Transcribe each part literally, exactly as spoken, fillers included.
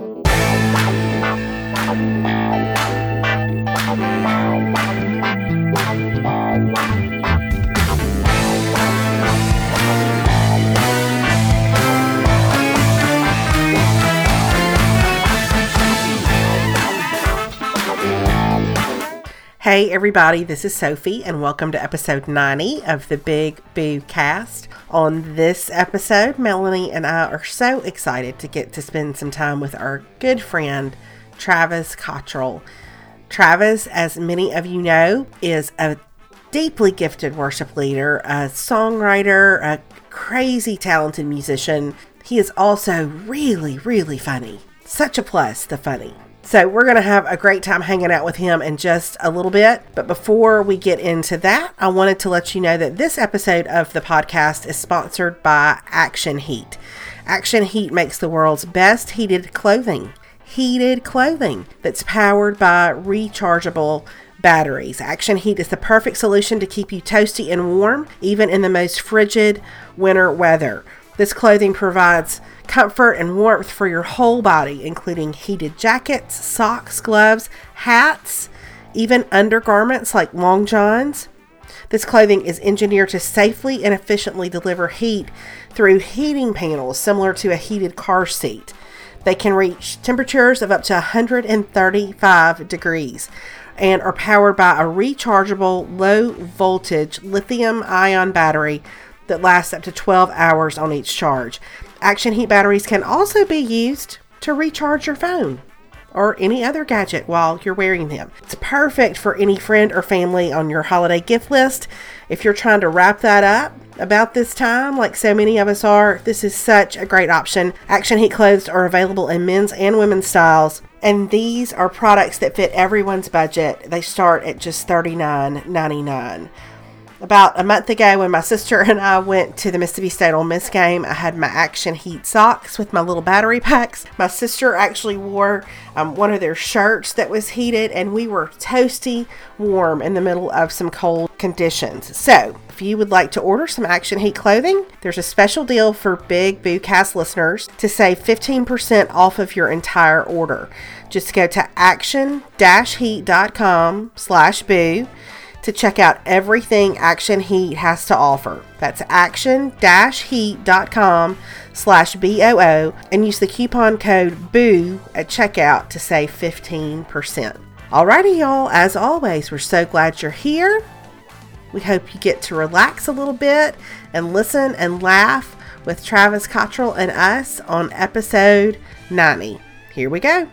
Hey everybody, this is Sophie and welcome to episode ninety of the Big Boo Cast. On this episode, Melanie and I are so excited to get to spend some time with our good friend, Travis Cottrell. Travis, as many of you know, is a deeply gifted worship leader, a songwriter, a crazy talented musician. He is also really, really funny. Such a plus, the funny. So we're going to have a great time hanging out with him in just a little bit. But before we get into that, I wanted to let you know that this episode of the podcast is sponsored by Action Heat. Action Heat makes the world's best heated clothing. Heated clothing that's powered by rechargeable batteries. Action Heat is the perfect solution to keep you toasty and warm, even in the most frigid winter weather. This clothing provides comfort and warmth for your whole body, including heated jackets, socks, gloves, hats, even undergarments like long johns. This clothing is engineered to safely and efficiently deliver heat through heating panels similar to a heated car seat. They can reach temperatures of up to one hundred thirty-five degrees and are powered by a rechargeable low voltage lithium ion battery that lasts up to twelve hours on each charge. Action Heat batteries can also be used to recharge your phone or any other gadget while you're wearing them. It's perfect for any friend or family on your holiday gift list. If you're trying to wrap that up about this time, like so many of us are, this is such a great option. Action Heat clothes are available in men's and women's styles, and these are products that fit everyone's budget. They start at just thirty-nine ninety-nine. About a month ago, when my sister and I went to the Mississippi State Ole Miss game, I had my Action Heat socks with my little battery packs. My sister actually wore um, one of their shirts that was heated, and we were toasty warm in the middle of some cold conditions. So, if you would like to order some Action Heat clothing, there's a special deal for Big Boo Cast listeners to save fifteen percent off of your entire order. Just go to action heat dot com slash boo to check out everything Action Heat has to offer. That's action heat dot com slash B O O and use the coupon code BOO at checkout to save fifteen percent. Alrighty, y'all, as always, we're so glad you're here. We hope you get to relax a little bit and listen and laugh with Travis Cottrell and us on episode ninety. Here we go.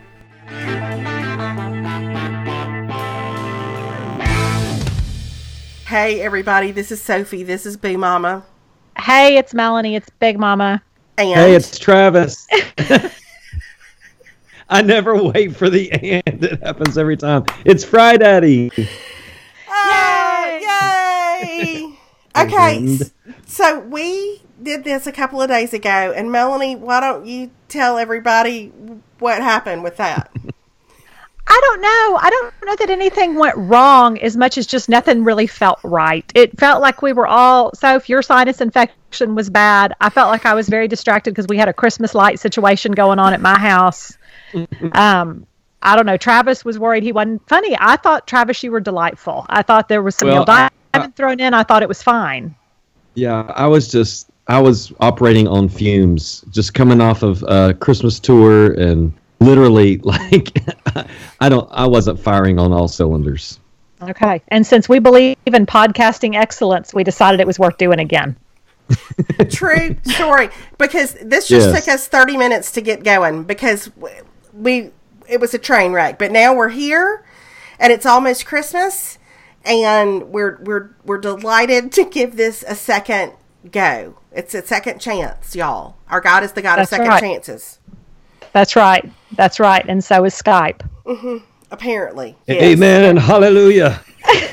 Hey everybody, this is Sophie. This is Boo Mama. Hey, it's Melanie. It's Big Mama. And hey, it's Travis. I never wait for the and. It happens every time. It's Friday. Oh, yay! Okay, so we did this a couple of days ago, and Melanie, why don't you tell everybody what happened with that? I don't know. I don't know that anything went wrong as much as just nothing really felt right. It felt like we were all, so if your sinus infection was bad, I felt like I was very distracted because we had a Christmas light situation going on at my house. um, I don't know. Travis was worried he wasn't funny. I thought, Travis, you were delightful. I thought there was some well, Neil Diamond I, I, thrown in. I thought it was fine. Yeah, I was just, I was operating on fumes, just coming off of a Christmas tour and literally, like, I don't, I wasn't firing on all cylinders. Okay. And since we believe in podcasting excellence, we decided it was worth doing again. True story. Because this just yes. took us thirty minutes to get going because we, it was a train wreck. But now we're here and it's almost Christmas and we're, we're, we're delighted to give this a second go. It's a second chance, y'all. Our God is the God That's of second right. chances. That's right. That's right. And so is Skype. Mm-hmm. Apparently. Yes. Amen and hallelujah.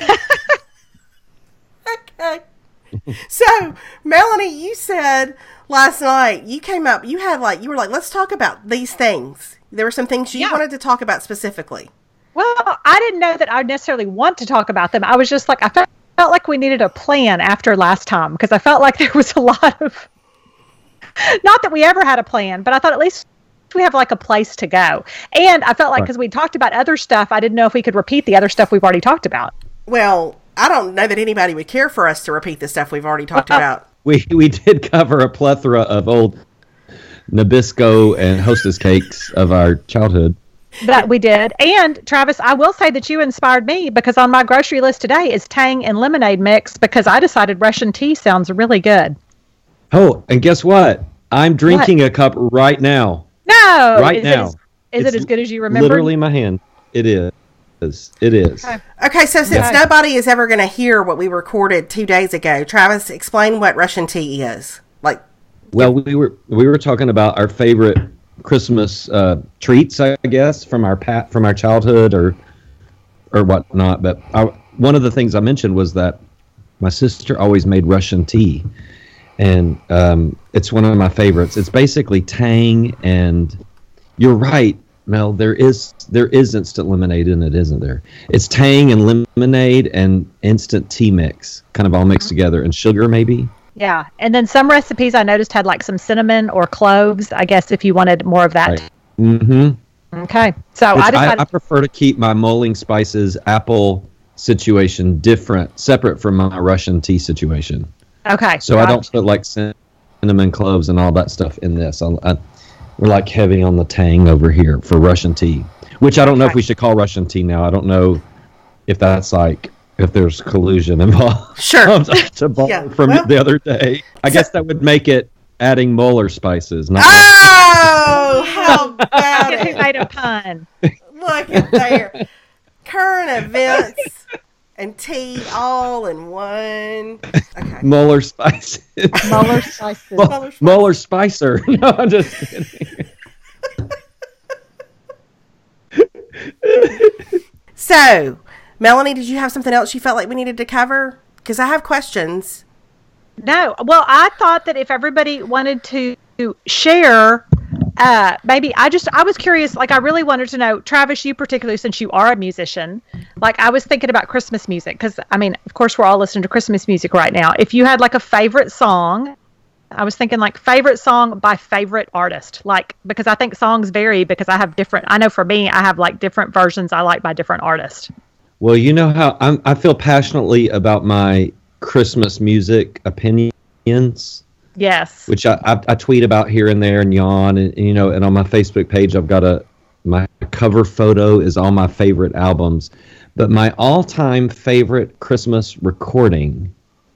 Okay. So, Melanie, you said last night, you came up, you had like, you were like, let's talk about these things. There were some things you yeah. wanted to talk about specifically. Well, I didn't know that I would necessarily want to talk about them. I was just like, I felt, felt like we needed a plan after last time because I felt like there was a lot of, not that we ever had a plan, but I thought at least we have like a place to go. And I felt like, Right. because we talked about other stuff, I didn't know if we could repeat the other stuff we've already talked about. Well, I don't know that anybody would care for us to repeat the stuff we've already talked Well, about. We we did cover a plethora of old Nabisco and Hostess cakes of our childhood. That we did. And Travis, I will say that you inspired me, because on my grocery list today is Tang and lemonade mix, because I decided Russian tea sounds really good. Oh, and guess what? I'm drinking a cup right now. No! Right is now. It as, is It's it as good as you remember? Literally in my hand. It is. It is. Okay. Okay, so since Okay. nobody is ever going to hear what we recorded two days ago, Travis, explain what Russian tea is. Like, Well, we were we were talking about our favorite Christmas uh, treats, I guess, from our pat from our childhood or or whatnot. But I, one of the things I mentioned was that my sister always made Russian tea, and um, it's one of my favorites. It's basically Tang, and you're right, Mel. There is there is instant lemonade in it, isn't there? It's Tang and lemonade and instant tea mix, kind of all mixed together, and sugar maybe. Yeah. And then some recipes I noticed had like some cinnamon or cloves, I guess, if you wanted more of that. Right. Mm-hmm. Okay. So Which I I, decided. I prefer to keep my mulling spices apple situation different, separate from my Russian tea situation. okay. So I gotcha. don't put like cinnamon, cloves, and all that stuff in this. I, I, we're like heavy on the Tang over here for Russian tea, which I don't know if Okay. we should call Russian tea now. I don't know if that's like if there's collusion involved. Sure. to borrow Yeah, from well- the other day. I guess that would make it adding molar spices. Not oh, how about Who it? made a pun? Look at there. Current events and tea all in one. Okay. molar spices. Muller spices. Muller spice. Muller Spicer. No, I'm just kidding. So, Melanie, did you have something else you felt like we needed to cover? Because I have questions. No. Well, I thought that if everybody wanted to share, uh, maybe I just, I was curious, like I really wanted to know, Travis, you particularly, since you are a musician, like I was thinking about Christmas music, because I mean, of course, we're all listening to Christmas music right now. If you had like a favorite song, I was thinking like favorite song by favorite artist, like, because I think songs vary because I have different, I know for me, I have like different versions I like by different artists. Well, you know how I'm, I feel passionately about my Christmas music opinions, Yes. which I, I, I tweet about here and there and yawn, and, and you know, and on my Facebook page, I've got a my cover photo is all my favorite albums, but my all-time favorite Christmas recording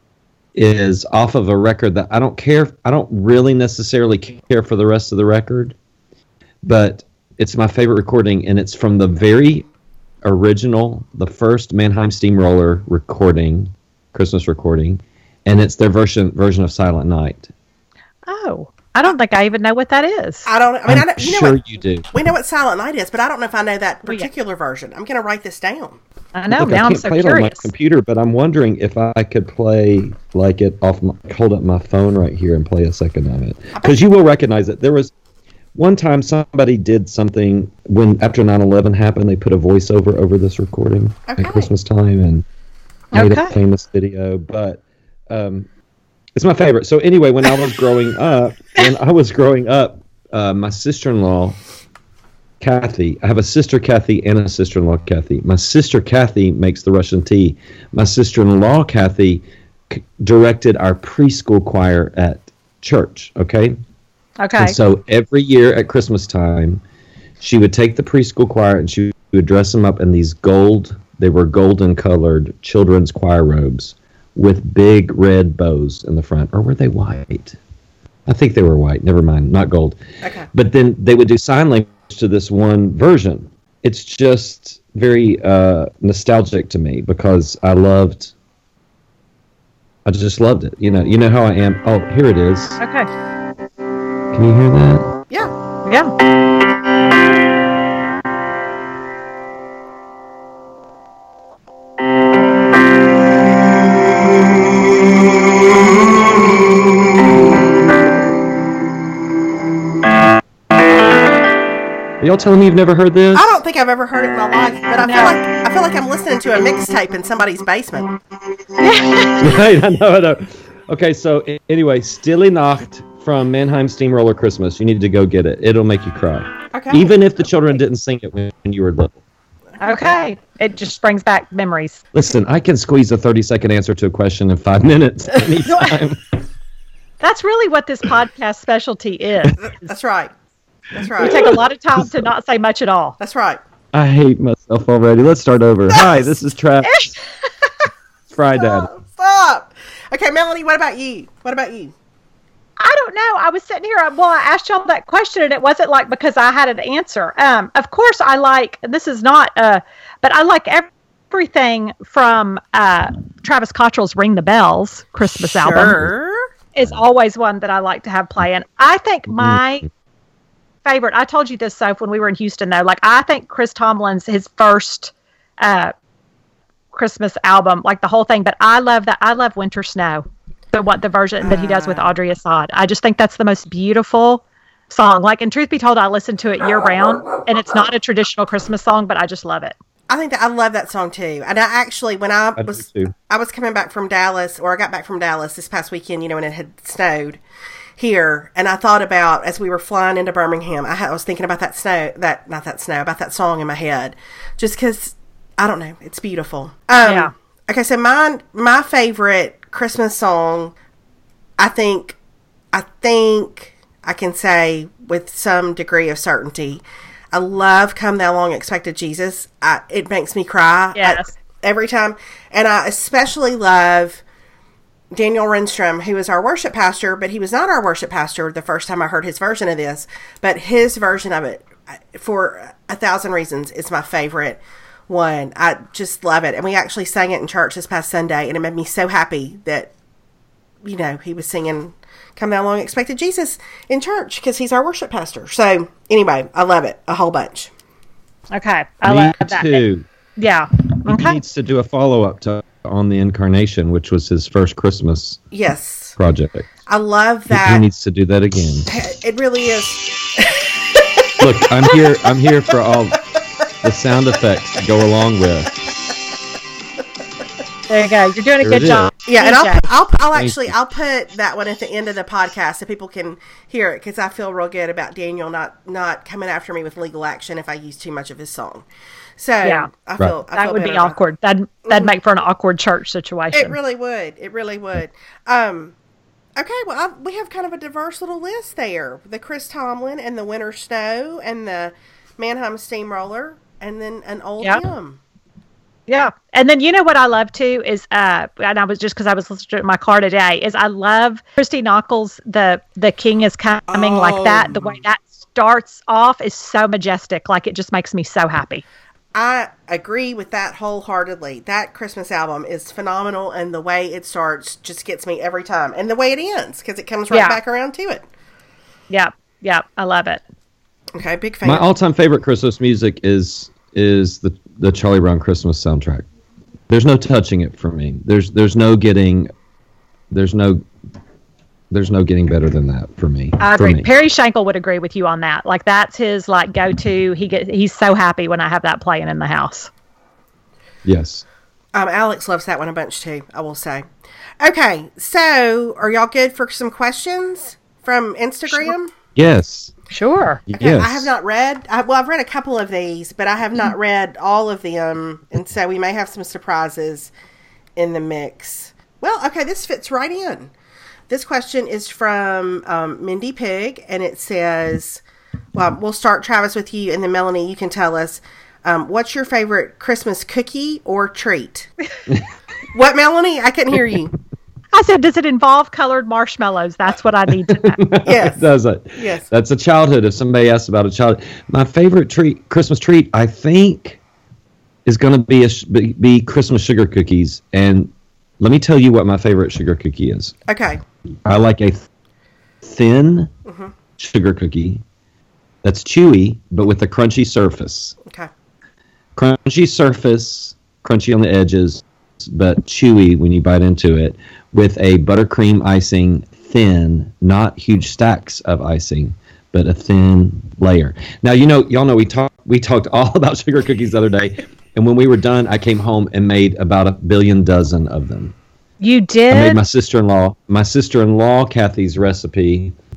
is off of a record that I don't care. I don't really necessarily care for the rest of the record, but it's my favorite recording, and it's from the very original, the first Mannheim Steamroller recording, Christmas recording, and it's their version version of Silent Night. Oh, I don't think I even know what that is. I don't. I mean, I I'm know, you know sure what? you do. We know what Silent Night is, but I don't know if I know that Well, yeah. particular version. I'm going to write this down. I know. Look, now I I'm can't so play it on my curious. computer, but I'm wondering if I could play like it off. My, hold up my phone right here and play a second of it, because you will recognize it. There was one time somebody did something when after nine eleven happened. They put a voiceover over this recording Okay. at Christmas time and made a Okay. famous video. But um, it's my favorite. So anyway, when I was growing up, when I was growing up, uh, my sister-in-law. Kathy. I have a sister Kathy and a sister-in-law Kathy. My sister Kathy makes the Russian tea. My sister-in-law Kathy c- directed our preschool choir at church, okay? Okay. And so every year at Christmas time, she would take the preschool choir and she would dress them up in these gold, they were golden colored children's choir robes with big red bows in the front. Or were they white? I think they were white. Never mind, not gold. Okay. But then they would do sign language to this one version. It's just very uh, nostalgic to me because I loved, I just loved it. You know, you know how I am. Oh, here it is. Okay. Can you hear that? Yeah. Yeah. Are y'all telling me you've never heard this? I don't think I've ever heard it in my life, but I feel like I feel like I'm listening to a mixtape in somebody's basement. Right, I know, I know. Okay, so a- anyway, Stille Nacht from Mannheim Steamroller Christmas. You need to go get it. It'll make you cry. Okay. Even if the children didn't sing it when you were little. Okay. It just brings back memories. Listen, I can squeeze a thirty-second answer to a question in five minutes anytime. That's really what this podcast specialty is. That's right. That's We right. take a lot of time to not say much at all. That's right. I hate myself already. Let's start over. Hi, this is Travis. Friday. Stop, stop. Okay, Melanie, what about you? What about you? I don't know. I was sitting here. Well, I asked y'all that question, and it wasn't like because I had an answer. Um, of course, I like. This is not. Uh, but I like everything from uh, Travis Cottrell's "Ring the Bells" Christmas album. Sure. Is always one that I like to have playing. I think my favorite. I told you this, Soph, when we were in Houston, though. Like I think Chris Tomlin's his first uh, Christmas album, like the whole thing. But I love that. I love Winter Snow. The what the version that he does with Audrey Assad. I just think that's the most beautiful song. Like, and truth be told, I listen to it year round, and it's not a traditional Christmas song, but I just love it. I think that I love that song too. And I actually, when I I do was too. I was coming back from Dallas, or I got back from Dallas this past weekend, you know, when it had snowed here, and I thought about as we were flying into Birmingham, I, had, I was thinking about that snow, that not that snow, about that song in my head, just because I don't know, it's beautiful. Um, Yeah. Okay, so mine, my favorite Christmas song, I think, I think I can say with some degree of certainty, I love "Come Thou Long Expected Jesus." I, it makes me cry Yes. I- every time, and I especially love Daniel Renstrom, who is our worship pastor, but he was not our worship pastor the first time I heard his version of this, but his version of it, for a thousand reasons, is my favorite one. I just love it. And we actually sang it in church this past Sunday, and it made me so happy that, you know, he was singing "Come Thou Long Expected Jesus" in church because he's our worship pastor. So anyway, I love it a whole bunch. Okay, I Me love that. too. Yeah. He Okay. needs to do a follow-up to On the Incarnation, which was his first Christmas Yes. project. I love He- that. He needs to do that again. It really is. Look, I'm here. I'm here for all the sound effects to go along with. There you go. You're doing a There good it job. Yeah, and D I'll, J. I'll, I'll Thank actually, you. I'll put that one at the end of the podcast so people can hear it, because I feel real good about Daniel not, not coming after me with legal action if I use too much of his song. So Yeah. I feel, Right. I That feel would be better about awkward. That'd that'd make for an awkward church situation. It really would. It really would. Um, okay, well, I, we have kind of a diverse little list there. The Chris Tomlin and the Winter Snow and the Mannheim Steamroller, and then an old Yep. hymn. Yeah. And then you know what I love too is uh and I was just because I was listening to it in my car today is I love Christy Nockels, the the King is Coming, like that. The way that starts off is so majestic. Like it just makes me so happy. I agree with that wholeheartedly. That Christmas album is phenomenal, and the way it starts just gets me every time. And the way it ends, because it comes right Yeah. back around to it. Yeah. Yeah. I love it. Okay, big fan. My all-time favorite Christmas music is is the the Charlie Brown Christmas soundtrack. There's no touching it for me. There's there's no getting there's no there's no getting better than that for me. I for agree. me. Perry Shankle would agree with you on that. Like that's his like go to. He get he's so happy when I have that playing in the house. Yes. Um, Alex loves that one a bunch too, I will say. Okay, so are y'all good for some questions from Instagram? Yes. Sure. Okay, Yes. I have not read. I, well, I've read a couple of these, but I have not read all of them, and so we may have some surprises in the mix. Well, okay, this fits right in. This question is from um, Mindy Pig, and it says, well, we'll start, Travis, with you, and then Melanie, you can tell us, um, what's your favorite Christmas cookie or treat? What, Melanie? I couldn't hear you. I said, does it involve colored marshmallows? That's what I need to know. Yes. Does it? Yes. That's a childhood. If somebody asks about a childhood, my favorite treat, Christmas treat, I think, is going to be a sh- be, be Christmas sugar cookies. And let me tell you what my favorite sugar cookie is. Okay. I like a th- thin sugar cookie that's chewy, but with a crunchy surface. Okay. Crunchy surface, crunchy on the edges, but chewy when you bite into it, with a buttercream icing, thin, not huge stacks of icing, but a thin layer. Now, you know, y'all know we talked we talked all about sugar cookies the other day, and when we were done, I came home and made about a billion dozen of them. You I made did? my sister-in-law, my sister-in-law Kathy's recipe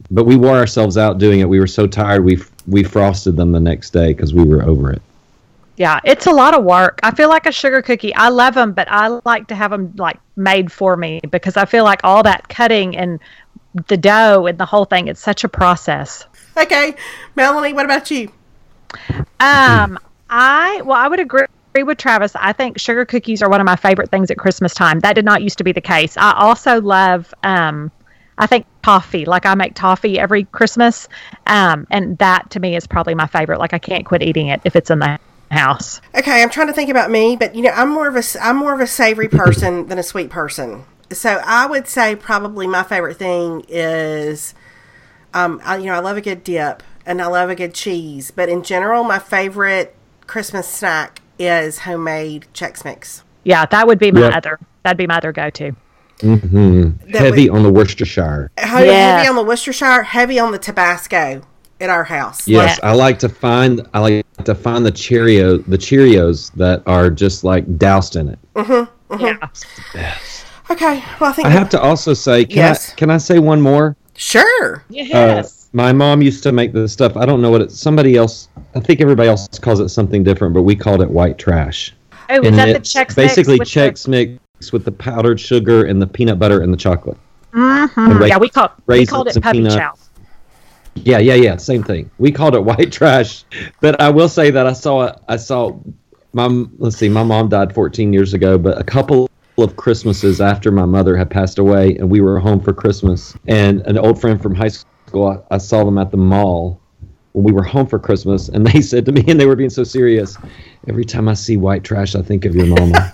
but we wore ourselves out doing it. We were so tired. We we frosted them the next day because we were over it. Yeah, it's a lot of work. I feel like a sugar cookie. I love them, but I like to have them like made for me because I feel like all that cutting and the dough and the whole thing, it's such a process. Okay, Melanie, what about you? Um, I well, I would agree with Travis. I think sugar cookies are one of my favorite things at Christmas time. That did not used to be the case. I also love, um, I think toffee. Like I make toffee every Christmas, um, and that to me is probably my favorite. Like I can't quit eating it if it's in the house. Okay, I'm trying to think about me, but you know, I'm more of a I'm more of a savory person than a sweet person. So I would say probably my favorite thing is, um, I, you know, I love a good dip and I love a good cheese. But in general, my favorite Christmas snack is homemade Chex Mix. Yeah, that would be my Yep. other. That'd be my other go-to. Mm-hmm. That Heavy would- on the Worcestershire. Heavy, Yes. heavy on the Worcestershire, heavy on the Tabasco at our house. Yes, Yeah. I like to find I like to find the Cheerio the Cheerios that are just like doused in it. Yeah. Okay, well I think I have to also say, can Yes. I can I say one more? sure. Yes. Uh, my mom used to make this stuff. I don't know what it. Somebody else. I think everybody else calls it something different, but we called it white trash. oh, is And that the it's Chex basically Mix? Chex Mix with the powdered sugar and the peanut butter and the chocolate. Mm-hmm. And ra- Yeah, we called we raisins called it and puppy peanuts. chow. Yeah, yeah, yeah. Same thing. We called it white trash. But I will say that I saw I saw my let's see, my mom died fourteen years ago, but a couple of Christmases after my mother had passed away, and we were home for Christmas, and an old friend from high school, I, I saw them at the mall when we were home for Christmas, and they said to me, and they were being so serious, every time I see white trash, I think of your mama.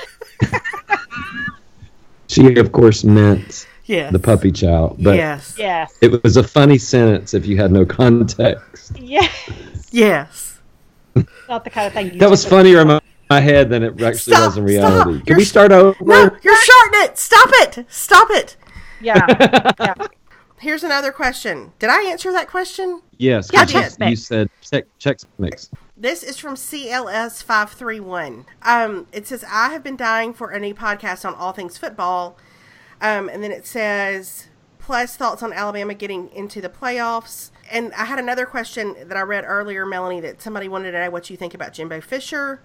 She, of course, meant Yes. the puppy chow, but yes. Yes. it was a funny sentence if you had no context. Yes. Yes. Not the kind of thing you That was do. funnier in my, my head than it actually Stop, was in reality. stop. Can You're we sh- start over? No, you're shorting it. Stop it. Stop it. Yeah. Yeah. Here's another question. Did I answer that question? Yes, Yeah, 'cause you- Chex Mix. you said check, Chex Mix. This is from C L S five three one. Um, it says, I have been dying for a new podcast on all things football. Um, and then it says, plus thoughts on Alabama getting into the playoffs. And I had another question that I read earlier, Melanie, that somebody wanted to know what you think about Jimbo Fisher.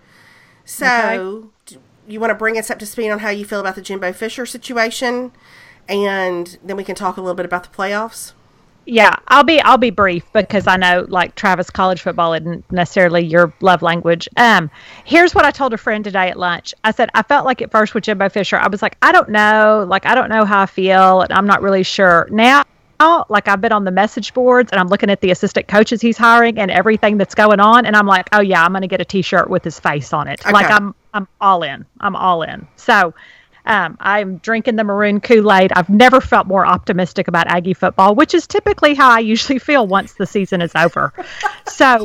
So, do you want to bring us up to speed on how you feel about the Jimbo Fisher situation? And then we can talk a little bit about the playoffs. Yeah, I'll be I'll be brief because I know like Travis, college football isn't necessarily your love language. Um, here's what I told a friend today at lunch. I said I felt like at first with Jimbo Fisher, I was like, I don't know, like I don't know how I feel, and I'm not really sure now. Like I've been on the message boards and I'm looking at the assistant coaches he's hiring and everything that's going on, and I'm like, oh yeah, I'm gonna get a T-shirt with his face on it. Okay. Like I'm I'm all in. I'm all in. So. Um, I'm drinking the maroon Kool-Aid. I've never felt more optimistic about Aggie football, which is typically how I usually feel once the season is over. So,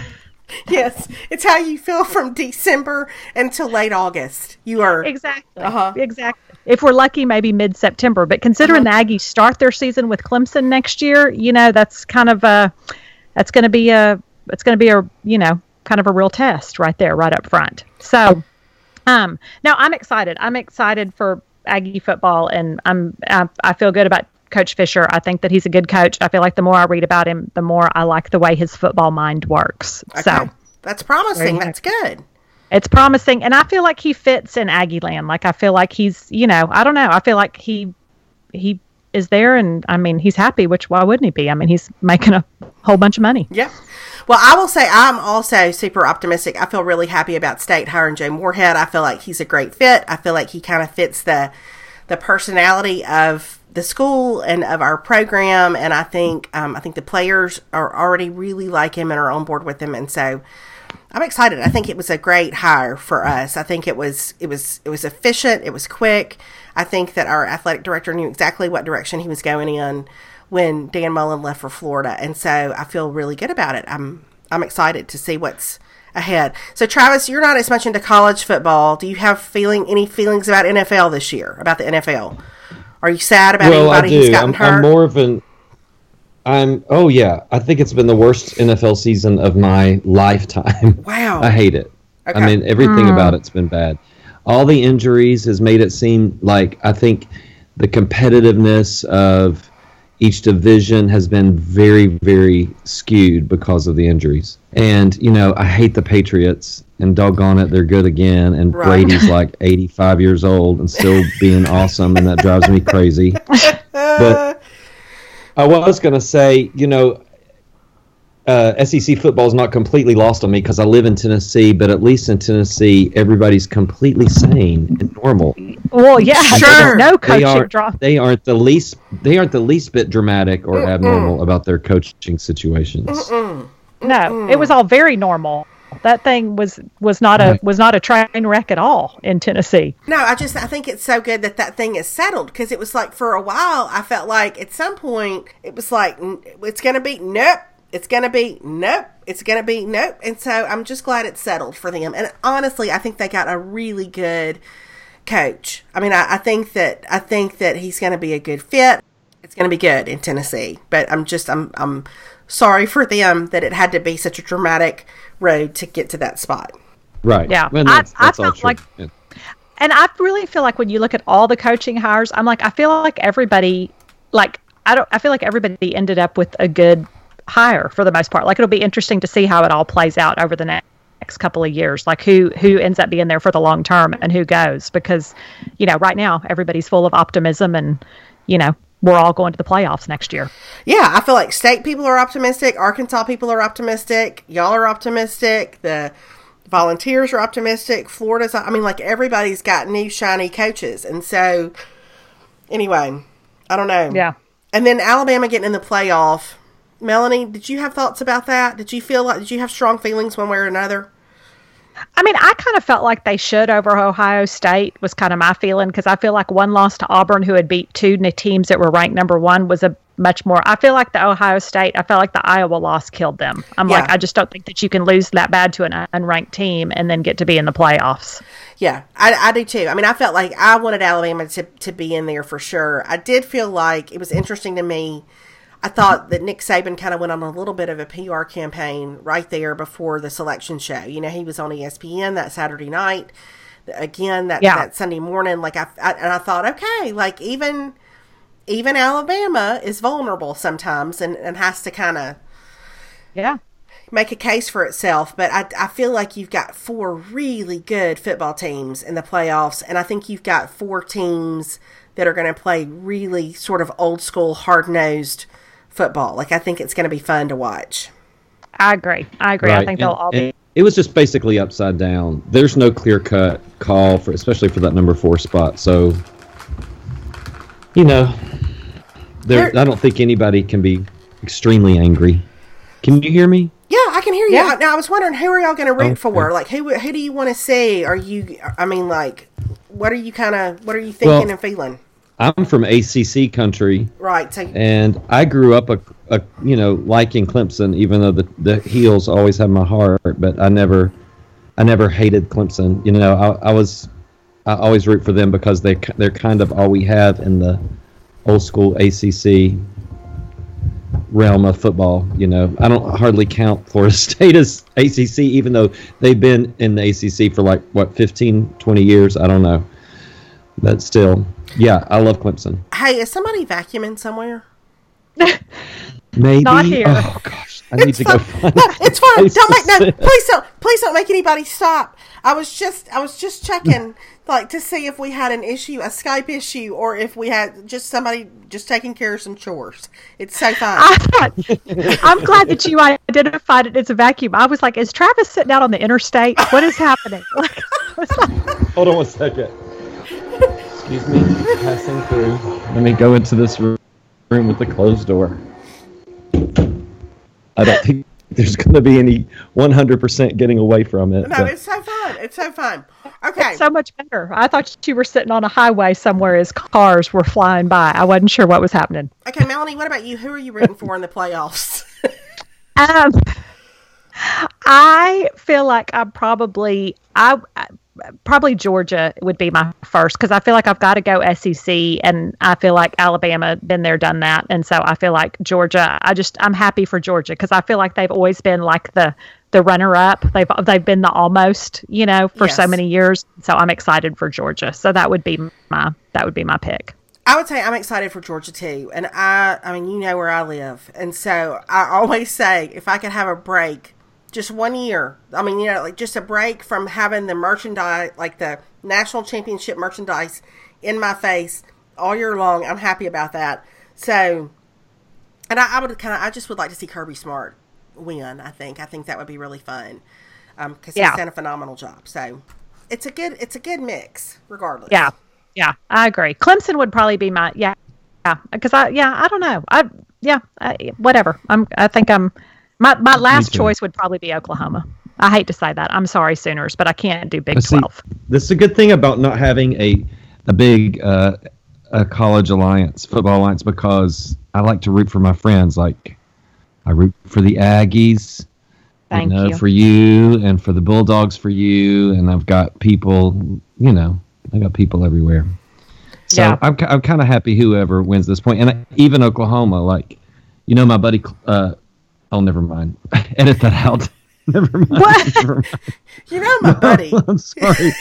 Yes, it's how you feel from December until late August. You are exactly, Uh-huh. exactly. If we're lucky, maybe mid-September. But considering Uh-huh. the Aggies start their season with Clemson next year, you know, that's kind of a, that's going to be a, it's going to be a, you know, kind of a real test right there, right up front. So. Um, no, I'm excited. I'm excited for Aggie football, and I'm I, I feel good about Coach Fisher. I think that he's a good coach. I feel like the more I read about him, the more I like the way his football mind works. okay. So That's promising. Very That's good. it's promising, and I feel like he fits in Aggie land. Like I feel like he's, you know, I don't know. I feel like he he is there, and I mean he's happy. Which why wouldn't he be? I mean he's making a whole bunch of money. Yep. Well, I will say I'm also super optimistic. I feel really happy about State hiring Joe Moorhead. I feel like he's a great fit. I feel like he kind of fits the the personality of the school and of our program. And I think um, I think the players are already really like him and are on board with him. And so I'm excited. I think it was a great hire for us. I think it was it was it was efficient. It was quick. I think that our athletic director knew exactly what direction he was going in when Dan Mullen left for Florida, and so I feel really good about it. I'm I'm excited to see what's ahead. So Travis, you're not as much into college football. Do you have feeling any feelings about N F L this year? About the N F L? Are you sad about Well, I anybody who's do. gotten I'm, hurt? I'm more of an. I'm. Oh yeah, I think it's been the worst N F L season of my lifetime. Wow. I hate it. Okay. I mean, everything about it's been bad. All the injuries has made it seem like I think the competitiveness of, each division has been very, very skewed because of the injuries. And, you know, I hate the Patriots, and doggone it, they're good again. And Right. Brady's like eighty-five years old and still being awesome, and that drives me crazy. But I was going to say, you know, uh, S E C football is not completely lost on me because I live in Tennessee, but at least in Tennessee, everybody's completely sane and normal. Well, yeah, Sure. there's no They coaching aren't, drama. they aren't the least they aren't the least bit dramatic or abnormal about their coaching situations. No, it was all very normal. That thing was was not a Right. was not a train wreck at all in Tennessee. No, I just I think it's so good that that thing is settled because it was like for a while I felt like at some point it was like n- it's gonna be nope, it's gonna be nope, it's gonna be nope, and so I'm just glad it's settled for them. And honestly, I think they got a really good coach. I mean, I, I think that I think that he's gonna be a good fit. It's gonna be good in Tennessee, but I'm just I'm I'm sorry for them that it had to be such a dramatic road to get to that spot. Right. Yeah. And I- that's, I that's all felt true. like- Yeah. And I really feel like when you look at all the coaching hires, I'm like, I feel like everybody, like, I don't, I feel like everybody ended up with a good hire for the most part. Like, it'll be interesting to see how it all plays out over the next, next couple of years. Like, who who ends up being there for the long term and who goes, because, you know, right now everybody's full of optimism, and, you know, we're all going to the playoffs next year. Yeah, I feel like state people are optimistic. Arkansas people are optimistic. Y'all are optimistic. The Volunteers are optimistic. Florida's, I mean, like everybody's got new shiny coaches. And so, anyway, I don't know. Yeah. And then Alabama getting in the playoff. Melanie, did you have thoughts about that? Did you feel like, did you have strong feelings one way or another? I mean, I kind of felt like they should over Ohio State was kind of my feeling, because I feel like one loss to Auburn, who had beat two n- teams that were ranked number one, was a much more. I feel like the Ohio State, I felt like the Iowa loss killed them. I'm Yeah. like, I just don't think that you can lose that bad to an unranked team and then get to be in the playoffs. Yeah, I, I do too. I mean, I felt like I wanted Alabama to, to be in there for sure. I did feel like it was interesting to me. I thought that Nick Saban kind of went on a little bit of a P R campaign right there before the selection show. You know, he was on E S P N that Saturday night, again that, Yeah. that Sunday morning. Like I, I and I thought, okay, like even even Alabama is vulnerable sometimes and, and has to kind of Yeah. make a case for itself. But I, I feel like you've got four really good football teams in the playoffs, and I think you've got four teams that are going to play really sort of old school, hard nosed football. Like I think it's going to be fun to watch. I agree. I agree. I Right. think And- they'll all be. and it was just basically upside down. There's no clear cut call for, especially for that number four spot. So, you know, there. There- I don't think anybody can be extremely angry. Can you hear me? Yeah, I can hear you. Yeah. Now I was wondering, who are y'all going to root Okay. for? Like who who do you want to see? Are you? I mean, like, what are you kind of? What are you thinking Well- and feeling? I'm from A C C country, Right. So and I grew up a, a you know liking Clemson, even though the the Heels always had my heart. But I never, I never hated Clemson. You know, I, I was, I always root for them because they they're kind of all we have in the old school A C C realm of football. You know, I don't hardly count Florida State as A C C, even though they've been in the A C C for like what fifteen, twenty years. I don't know, but still, yeah, I love Clemson. hey, is somebody vacuuming somewhere? Maybe. Not here. Oh gosh, I need to go find. No, it's fine. place Don't to make no. sit. Please don't. Please don't make anybody stop. I was just. I was just checking, like, to see if we had an issue, a Skype issue, or if we had just somebody just taking care of some chores. It's so fine. I thought, I'm glad that you identified it as a vacuum. I was like, is Travis sitting out on the interstate? What is happening? Like, I was like, Hold on one second. Excuse me, passing through. Let me go into this room room with the closed door. I don't think there's going to be any one hundred percent getting away from it. no, but- it's so fun. It's so fun. Okay. so much better. I thought you were sitting on a highway somewhere as cars were flying by. I wasn't sure what was happening. Okay, Melanie. What about you? Who are you rooting for in the playoffs? Um, I feel like I'm probably I probably Georgia would be my first, because I feel like I've got to go S E C, and I feel like Alabama been there, done that, and so I feel like Georgia. I just I'm happy for Georgia because I feel like they've always been like the the runner up. They've they've been the almost, you know, for so Yes. many years. So I'm excited for Georgia. So that would be my that would be my pick. I would say I'm excited for Georgia too. And I, I mean, you know where I live. And so I always say if I could have a break, just one year, I mean, you know, like just a break from having the merchandise, like the national championship merchandise in my face all year long, I'm happy about that. So, and I, I would kind of, I just would like to see Kirby Smart win. I think, I think that would be really fun. Um, cause Yeah. he's done a phenomenal job. So it's a good, it's a good mix regardless. Yeah. Yeah. I agree. Clemson would probably be my, yeah. Yeah. Cause I, yeah, I don't know. I, yeah, I, whatever. I'm, I think I'm, my, my last too. choice would probably be Oklahoma. I hate to say that. I'm sorry, Sooners, but I can't do Big I see. twelve. This is a good thing about not having a a big uh, a college alliance, football alliance, because I like to root for my friends. Like I root for the Aggies, Thank you know, you. for you, and for the Bulldogs for you, and I've got people, you know, I got people everywhere. So Yeah. I'm I'm kind of happy whoever wins this point, and even Oklahoma, like, you know, my buddy. Uh, oh, never mind. Edit that out. Never mind. What? Never mind. You know, my buddy. I'm sorry.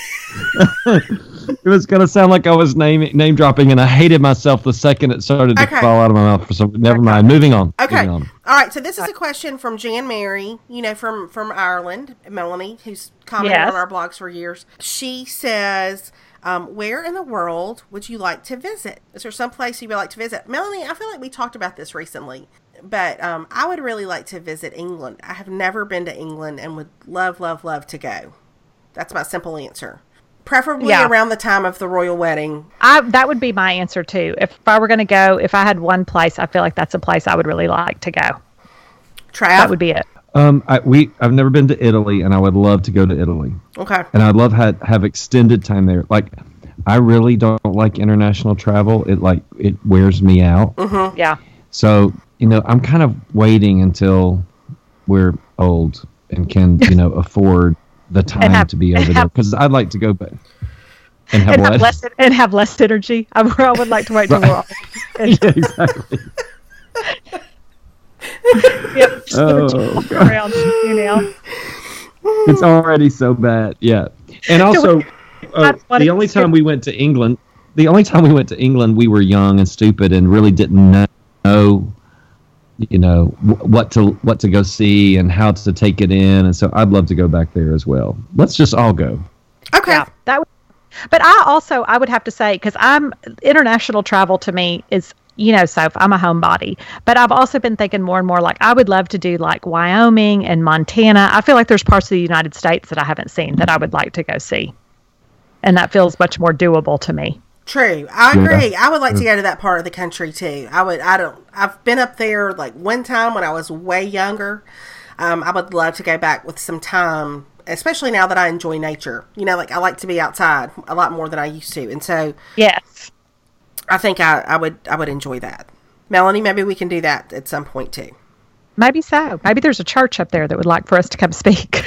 It was going to sound like I was name name dropping, and I hated myself the second it started to Okay. fall out of my mouth. For some, never mind. Moving on. Okay. Moving on. All right. So this is a question from Jan Mary, you know, from, from Ireland, Melanie, who's commented Yes. on our blogs for years. She says, um, where in the world would you like to visit? Is there some place you would like to visit? Melanie, I feel like we talked about this recently, but um, I would really like to visit England. I have never been to England and would love, love, love to go. That's my simple answer. Preferably Yeah. around the time of the royal wedding. I that would be my answer too. If I were going to go, if I had one place, I feel like that's a place I would really like to go. Trav? That would be it. Um, I we I've never been to Italy, and I would love to go to Italy, Okay. and I'd love have have extended time there. Like, I really don't like international travel. It like it wears me out. Mm-hmm. Yeah. So, you know, I'm kind of waiting until we're old and can, you know, afford the time have- to be and over there. have- Because I'd like to go back and have And what? have less and have less energy. I, I would like to wait till we're all. Yeah, exactly. Yep. Oh, God. Around you know. It's already so bad. Yeah. And also, uh, That's what the it- only time we went to England, the only time we went to England, we were young and stupid and really didn't know, you know, wh- what to what to go see and how to take it in. And so I'd love to go back there as well. Let's just all go. Okay. Yeah, that. Would, but I also I would have to say because I'm international travel to me is you know so I'm a homebody, but I've also been thinking more and more like I would love to do like Wyoming and Montana. I feel like there's parts of the United States that I haven't seen that I would like to go see, and that feels much more doable to me. True. I Yeah. agree. I would like to go to that part of the country too. I would, I don't, I've been up there like one time when I was way younger. Um, I would love to go back with some time, especially now that I enjoy nature. You know, like I like to be outside a lot more than I used to. And so Yes. I think I, I would, I would enjoy that. Melanie, maybe we can do that at some point too. Maybe so. Maybe there's a church up there that would like for us to come speak.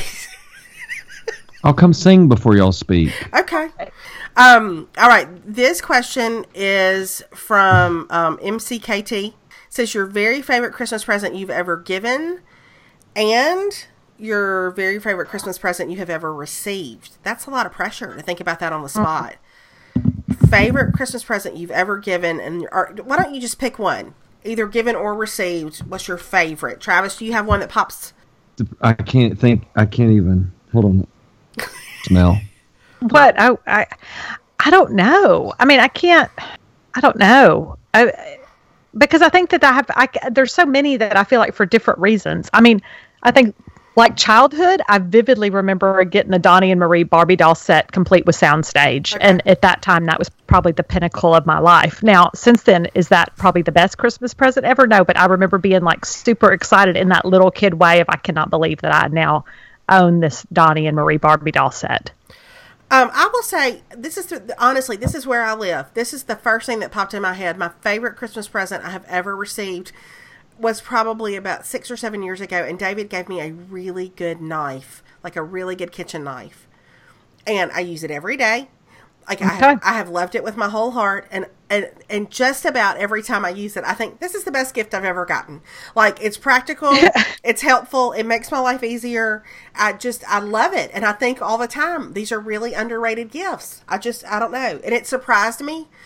I'll come sing before y'all speak. Okay. Um, all right. This question is from um, M C K T. It says your very favorite Christmas present you've ever given and your very favorite Christmas present you have ever received. That's a lot of pressure to think about that on the spot. Favorite Christmas present you've ever given, and or, why don't you just pick one? Either given or received. What's your favorite? Travis, do you have one that pops? I can't think. I can't even. Hold on. Smell. What? I, I, I don't know. I mean, I can't. I don't know. I, because I think that I have. I, there's so many that I feel like for different reasons. I mean, I think like childhood, I vividly remember getting a Donnie and Marie Barbie doll set complete with soundstage, Okay. and at that time, that was probably the pinnacle of my life. Now, since then, is that probably the best Christmas present ever? No, but I remember being like super excited in that little kid way of I cannot believe that I now own this Donnie and Marie Barbie doll set. Um, I will say this is the, honestly this is where I live. This is the first thing that popped in my head. My favorite Christmas present I have ever received was probably about six or seven years ago, and David gave me a really good knife, like a really good kitchen knife, and I use it every day. Like I, Okay. have, I have loved it with my whole heart, and, and and just about every time I use it, I think this is the best gift I've ever gotten. Like it's practical, it's helpful, it makes my life easier. I just I love it, and I think all the time these are really underrated gifts. I just I don't know, and it surprised me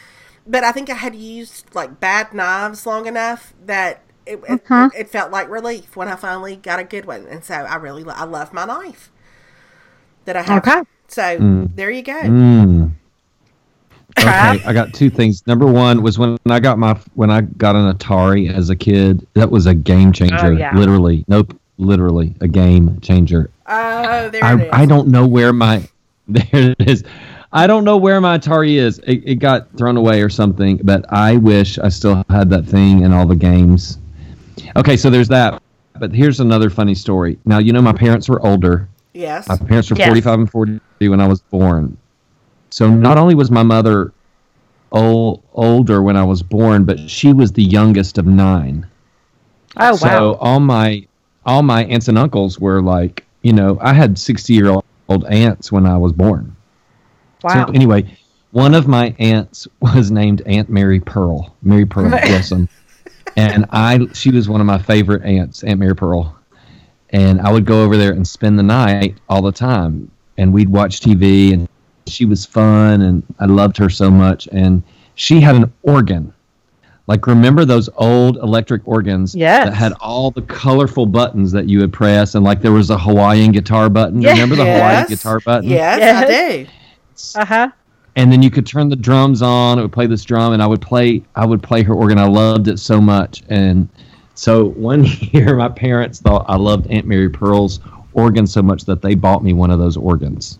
but I think I had used like bad knives long enough that it, Uh-huh. it, it felt like relief when I finally got a good one. And so I really, lo- I love my knife that I have. Okay. So Mm. there you go. Mm. Trav? Okay, I got two things. Number one was when I got my when I got an Atari as a kid. That was a game changer. Oh, yeah. Literally, nope, literally a game changer. Oh, there it I is. I don't know where my there it is. I don't know where my Atari is. It, it got thrown away or something. But I wish I still had that thing and all the games. Okay, so there's that. But here's another funny story. Now you know my parents were older. Yes. My parents were Yes. forty-five and forty when I was born. So not only was my mother old, older when I was born, but she was the youngest of nine. Oh, So wow. all my all my aunts and uncles were like, you know, I had sixty-year-old aunts when I was born. Wow. So anyway, one of my aunts was named Aunt Mary Pearl. Mary Pearl Wilson. And I she was one of my favorite aunts, Aunt Mary Pearl. And I would go over there and spend the night all the time. And we'd watch T V, and she was fun, and I loved her so much. And she had an organ. Like, remember those old electric organs Yes. that had all the colorful buttons that you would press? And, like, there was a Hawaiian guitar button. Yes. Remember the Hawaiian guitar button? Yes, Yes. I do. Uh-huh. And then you could turn the drums on. It would play this drum, and I would play. I would play her organ. I loved it so much. And so one year, my parents thought I loved Aunt Mary Pearl's organ so much that they bought me one of those organs.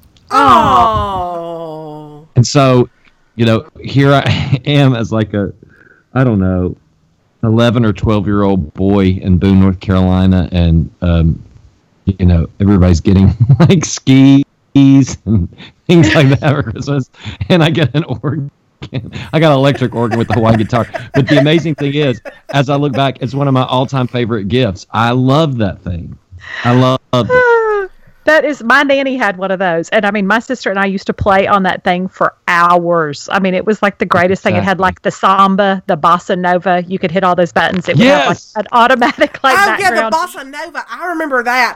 Oh. And so, you know, here I am as like a, I don't know, eleven or twelve year old boy in Boone, North Carolina, and um, you know, everybody's getting like skis and things like that for Christmas, and I get an organ. I got an electric organ with the Hawaiian guitar. But the amazing thing is, as I look back, it's one of my all-time favorite gifts. I love that thing. I love it. That is, my nanny had one of those. And I mean, my sister and I used to play on that thing for hours. I mean, it was like the greatest thing. It had Exactly. like the samba, the bossa nova. You could hit all those buttons. It would Yes! have like an automatic like Oh, yeah, the background. bossa nova. I remember that.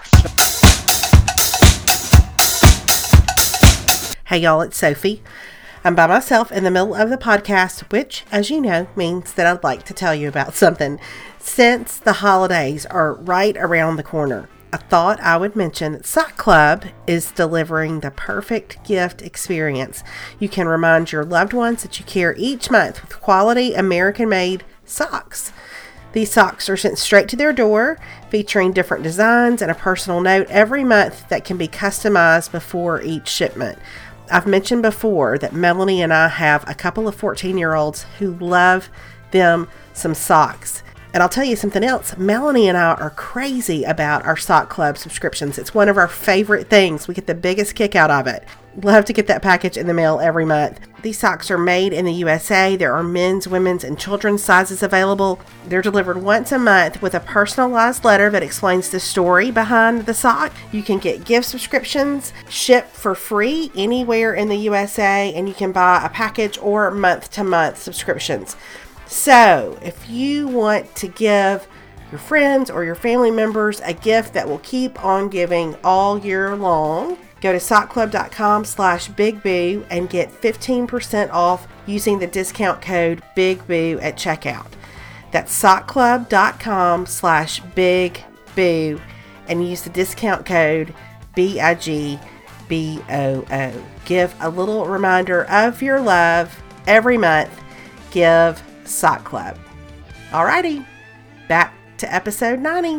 Hey, y'all, it's Sophie. I'm by myself in the middle of the podcast, which, as you know, means that I'd like to tell you about something. Since the holidays are right around the corner, I thought I would mention that Sock Club is delivering the perfect gift experience. You can remind your loved ones that you care each month with quality American-made socks. These socks are sent straight to their door, featuring different designs and a personal note every month that can be customized before each shipment. I've mentioned before that Melanie and I have a couple of fourteen-year-olds who love them some socks. And I'll tell you something else. Melanie and I are crazy about our Sock Club subscriptions. It's one of our favorite things. We get the biggest kick out of it. Love to get that package in the mail every month. These socks are made in the U S A. There are men's, women's, and children's sizes available. They're delivered once a month with a personalized letter that explains the story behind the sock. You can get gift subscriptions shipped for free anywhere in the U S A, and you can buy a package or month-to-month subscriptions. So, if you want to give your friends or your family members a gift that will keep on giving all year long, go to sockclub.com slash bigboo and get fifteen percent off using the discount code BIGBOO at checkout. That's sockclub.com slash bigboo and use the discount code B I G B O O. Give a little reminder of your love every month. Give Sock Club. Alrighty, back to episode ninety.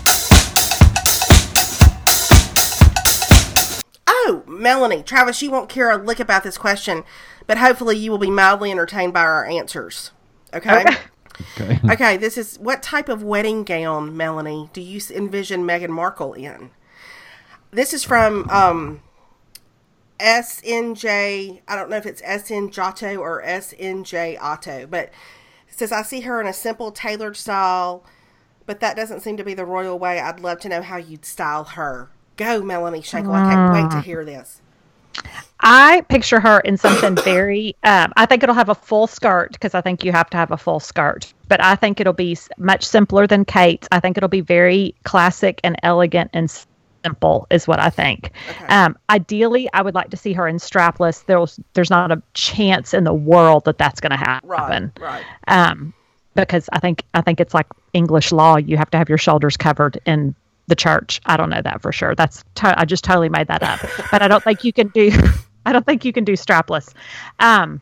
Oh, Melanie, Travis, you won't care a lick about this question, but hopefully you will be mildly entertained by our answers. Okay? Okay. Okay. Okay, this is, what type of wedding gown, Melanie, do you envision Meghan Markle in? This is from um, S N J, I don't know if it's S N Giotto or S N J Otto, but it says, I see her in a simple tailored style, but that doesn't seem to be the royal way. I'd love to know how you'd style her. Go, Melanie Shankle. I can't wait to hear this. I picture her in something very, um, I think it'll have a full skirt because I think you have to have a full skirt. But I think it'll be s- much simpler than Kate's. I think it'll be very classic and elegant and simple is what I think. Okay. Um, ideally, I would like to see her in strapless. There's there's not a chance in the world that that's going to happen. Right, right. Um, because I think I think it's like English law. You have to have your shoulders covered in the church. I don't know that for sure. That's to- I just totally made that up. But I don't think you can do. I don't think you can do strapless. Um,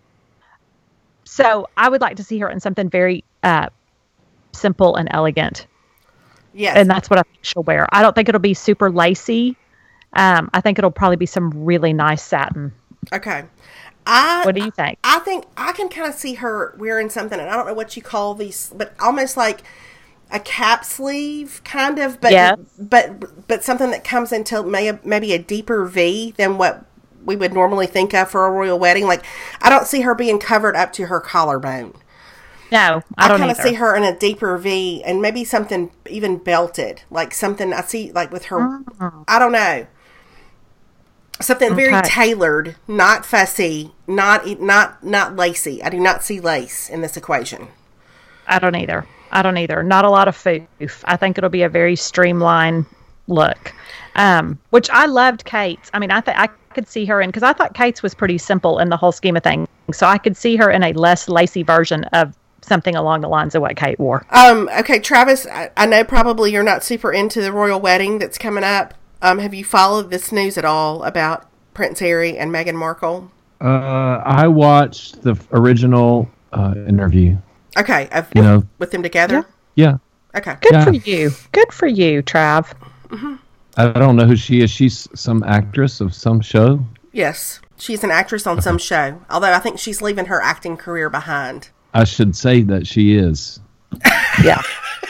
so I would like to see her in something very uh, simple and elegant. Yes. And that's what I think she'll wear. I don't think it'll be super lacy. Um, I think it'll probably be some really nice satin. Okay. I, What do you think? I think I can kind of see her wearing something, and I don't know what you call these, but almost like a cap sleeve, kind of, but Yes. but but something that comes into may, maybe a deeper V than what we would normally think of for a royal wedding. Like, I don't see her being covered up to her collarbone. No, I I don't kind of either. see her in a deeper V, and maybe something even belted, like something I see like with her. Oh. I don't know. Something very Okay. tailored, not fussy, not not not lacy. I do not see lace in this equation. I don't either. I don't either. Not a lot of foof. I think it'll be a very streamlined look, um, which I loved Kate's. I mean, I th- I could see her in, because I thought Kate's was pretty simple in the whole scheme of things. So I could see her in a less lacy version of something along the lines of what Kate wore. Um. Okay, Travis. I, I know probably you're not super into the royal wedding that's coming up. Um. Have you followed this news at all about Prince Harry and Meghan Markle? Uh, I watched the f- original uh, interview. Okay. Of, You know, with them together. yeah. Okay. Good Yeah. for you. Good for you, Trav. I don't know who she is. She's some actress of some show. Yes, she's an actress on some show. Although I think she's leaving her acting career behind. I should say that she is. Yeah.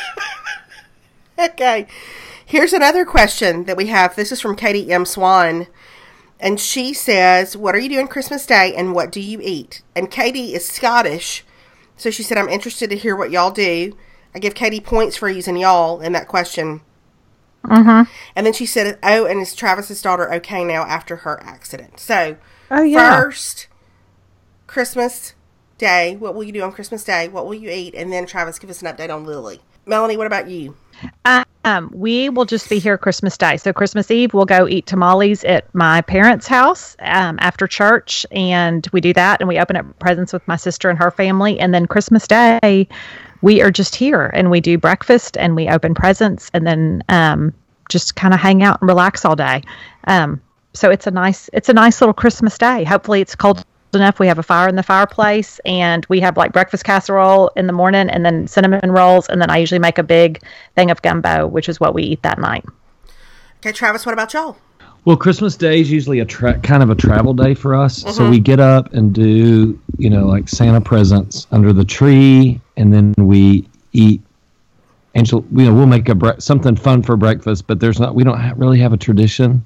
Okay. Here's another question that we have. This is from Katie M. Swan. And she says, what are you doing Christmas Day and what do you eat? And Katie is Scottish. So she said, I'm interested to hear what y'all do. I give Katie points for using y'all in that question. Mm-hmm. And then she said, oh, and is Travis's daughter okay now after her accident? So, Oh, yeah. first, Christmas Day. What will you do on Christmas Day? What will you eat? And then Travis, give us an update on Lily. Melanie, what about you? Um, we will just be here Christmas Day. So Christmas Eve, we'll go eat tamales at my parents' house um, after church, and we do that, and we open up presents with my sister and her family. And then Christmas Day, we are just here, and we do breakfast, and we open presents, and then um, just kind of hang out and relax all day. Um, so it's a nice, it's a nice little Christmas day. Hopefully, it's cold enough. We have a fire in the fireplace, and we have like breakfast casserole in the morning, and then cinnamon rolls, and then I usually make a big thing of gumbo, which is what we eat that night. Okay, Travis, what about y'all? Well, Christmas Day is usually a tra- kind of a travel day for us. So we get up and do, you know, like Santa presents under the tree, and then we eat. Angel, you know, we'll make a bre- something fun for breakfast, but there's not. We don't ha- really have a tradition.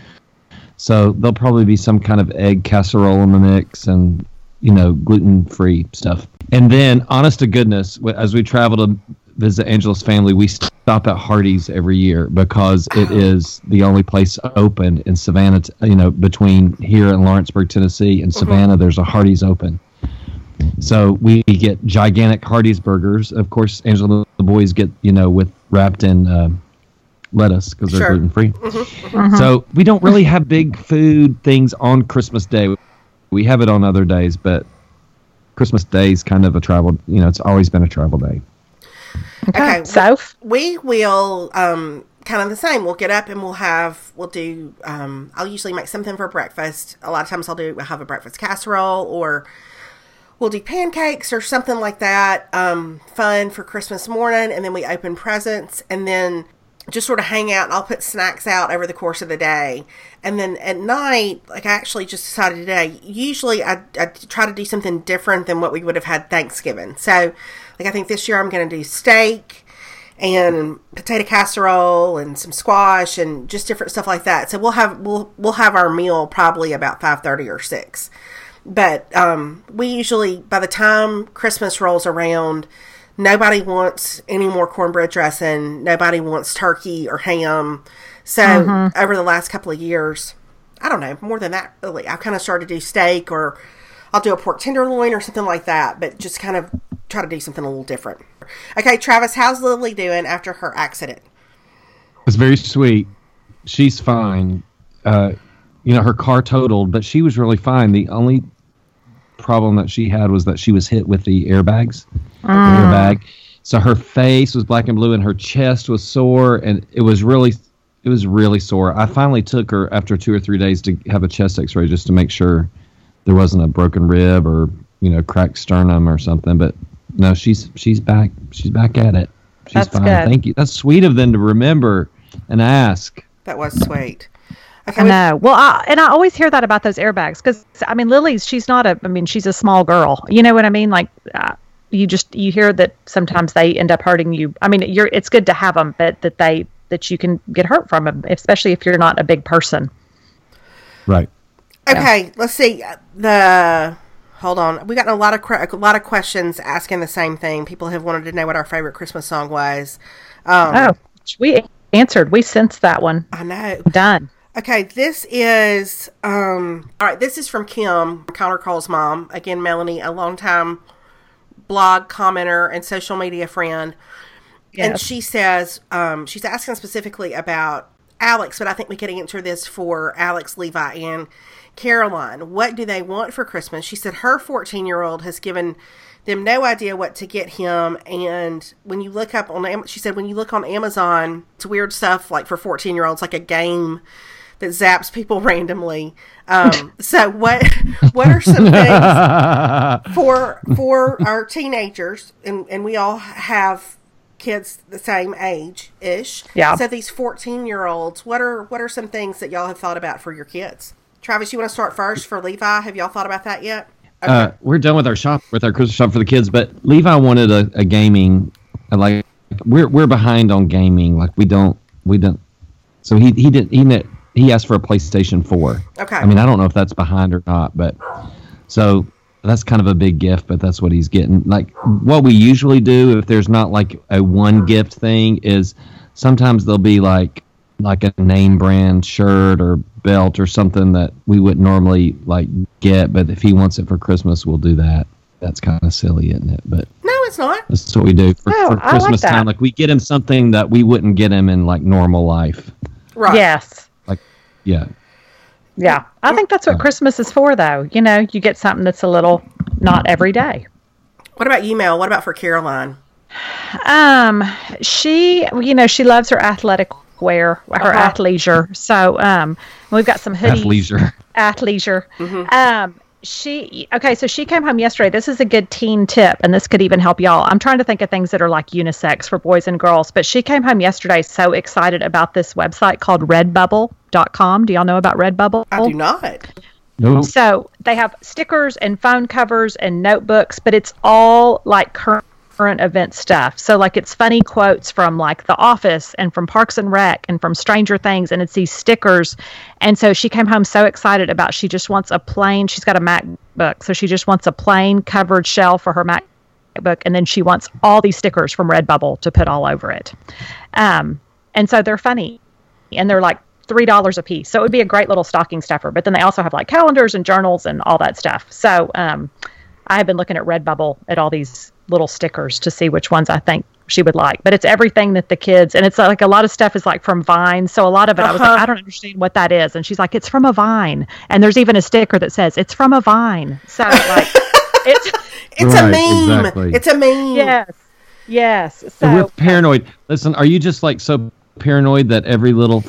So there'll probably be some kind of egg casserole in the mix, and you know, gluten-free stuff. And then, honest to goodness, w- as we travel to visit Angela's family, we stop at Hardee's every year because it is the only place open in Savannah. T- you know, between here and Lawrenceburg, Tennessee, and Savannah, there's a Hardee's open. So we get gigantic Hardee's burgers. Of course, Angela and the boys get, you know, with wrapped in um, lettuce because they're Sure. gluten free. So we don't really have big food things on Christmas Day. We have it on other days, but Christmas Day is kind of a travel. You know, it's always been a travel day. Okay, So we will um kind of the same. We'll get up and we'll have we'll do um I'll usually make something for breakfast. A lot of times I'll do I'll have a breakfast casserole, or we'll do pancakes or something like that. Um fun for Christmas morning, and then we open presents, and then just sort of hang out, and I'll put snacks out over the course of the day. And then at night, like I actually just decided today, usually I, I try to do something different than what we would have had Thanksgiving. So like I think this year I'm going to do steak and potato casserole and some squash and just different stuff like that. So we'll have we'll we'll have our meal probably about five thirty or six. But um, we usually, by the time Christmas rolls around, nobody wants any more cornbread dressing. Nobody wants turkey or ham. So Mm-hmm. over the last couple of years, I don't know, more than that really, I've kind of started to do steak, or I'll do a pork tenderloin or something like that, but just kind of try to do something a little different. Okay, Travis, how's Lily doing after her accident? It's very sweet. she's fine. Uh, you know, her car totaled, but she was really fine. The only problem that she had was that she was hit with the airbags. Mm. The airbag. So her face was black and blue, and her chest was sore, and it was really, it was really sore. I finally took her after two or three days to have a chest X-ray just to make sure there wasn't a broken rib or you know cracked sternum or something. But no, she's she's back. She's back at it. She's That's fine. good. Thank you. That's sweet of them to remember and ask. That was sweet. Okay, I know. Well, I, and I always hear that about those airbags because I mean, Lily's she's not a. I mean, she's a small girl. You know what I mean? Like, uh, you just you hear that sometimes they end up hurting you. I mean, you're it's good to have them, but that they that you can get hurt from them, especially if you're not a big person. Right. Okay, yeah. Let's see. The hold on, we got a lot of a lot of questions asking the same thing. People have wanted to know what our favorite Christmas song was. Um, oh, we answered. We sensed that one. I know. Done. Okay, this is um all right. This is from Kim, Connor Cole's mom. Again, Melanie, a longtime blog commenter and social media friend, yes. And she says um she's asking specifically about Alex, but I think we could answer this for Alex, Levi, and Caroline. What do they want for Christmas? She said her fourteen-year-old has given them no idea what to get him, and when you look up on, she said when you look on Amazon, it's weird stuff like for fourteen-year-olds, like a game that zaps people randomly. Um, so what what are some things for for our teenagers, and, and we all have kids the same age-ish. Yeah. So these fourteen-year-olds, what are what are some things that y'all have thought about for your kids? Travis, you want to start first for Levi? Have y'all thought about that yet? Okay. Uh, we're done with our shop, with our Christmas shop for the kids, but Levi wanted a, a gaming, like we're we're behind on gaming. Like we don't we don't. So he he did he net, he asked for a PlayStation four. Okay. I mean, I don't know if that's behind or not, but so that's kind of a big gift, but that's what he's getting. Like what we usually do, if there's not like a one gift thing, is sometimes there'll be like like a name brand shirt or belt or something that we wouldn't normally like get, but if he wants it for Christmas, we'll do that. That's kind of silly, isn't it? But no, it's not. That's what we do for, no, for Christmas like time. Like we get him something that we wouldn't get him in like normal life. Right. Yes. Like, yeah. Yeah. I think that's what Yeah. Christmas is for, though. You know, you get something that's a little not every day. What about you, Mel? What about for Caroline? Um, she, you know, she loves her athletic wear, her Uh-huh. athleisure. So, um, we've got some hoodies. Athleisure. Athleisure. Mm-hmm. Um, she, okay, so she came home yesterday. This is a good teen tip, and this could even help y'all. I'm trying to think of things that are like unisex for boys and girls, but she came home yesterday so excited about this website called redbubble dot com. Do y'all know about Redbubble? I do not. No. So they have stickers and phone covers and notebooks, but it's all like current current event stuff. So like it's funny quotes from like The Office and from Parks and Rec and from Stranger Things, and it's these stickers. And so she came home so excited about, she just wants a plain, she's got a MacBook, so she just wants a plain covered shell for her MacBook, and then she wants all these stickers from Redbubble to put all over it. Um, and so they're funny, and they're like three dollars a piece. So it would be a great little stocking stuffer. But then they also have like calendars and journals and all that stuff. So um, I have been looking at Redbubble at all these little stickers to see which ones I think she would like. But it's everything that the kids, and it's like a lot of stuff is like from Vine. So a lot of it, uh-huh. I was like, I don't understand what that is. And she's like, it's from a vine. And there's even a sticker that says it's from a vine. So like, it's It's Right, a meme. exactly. It's a meme. yes, yes. So So we're paranoid. Listen, are you just like so paranoid that every little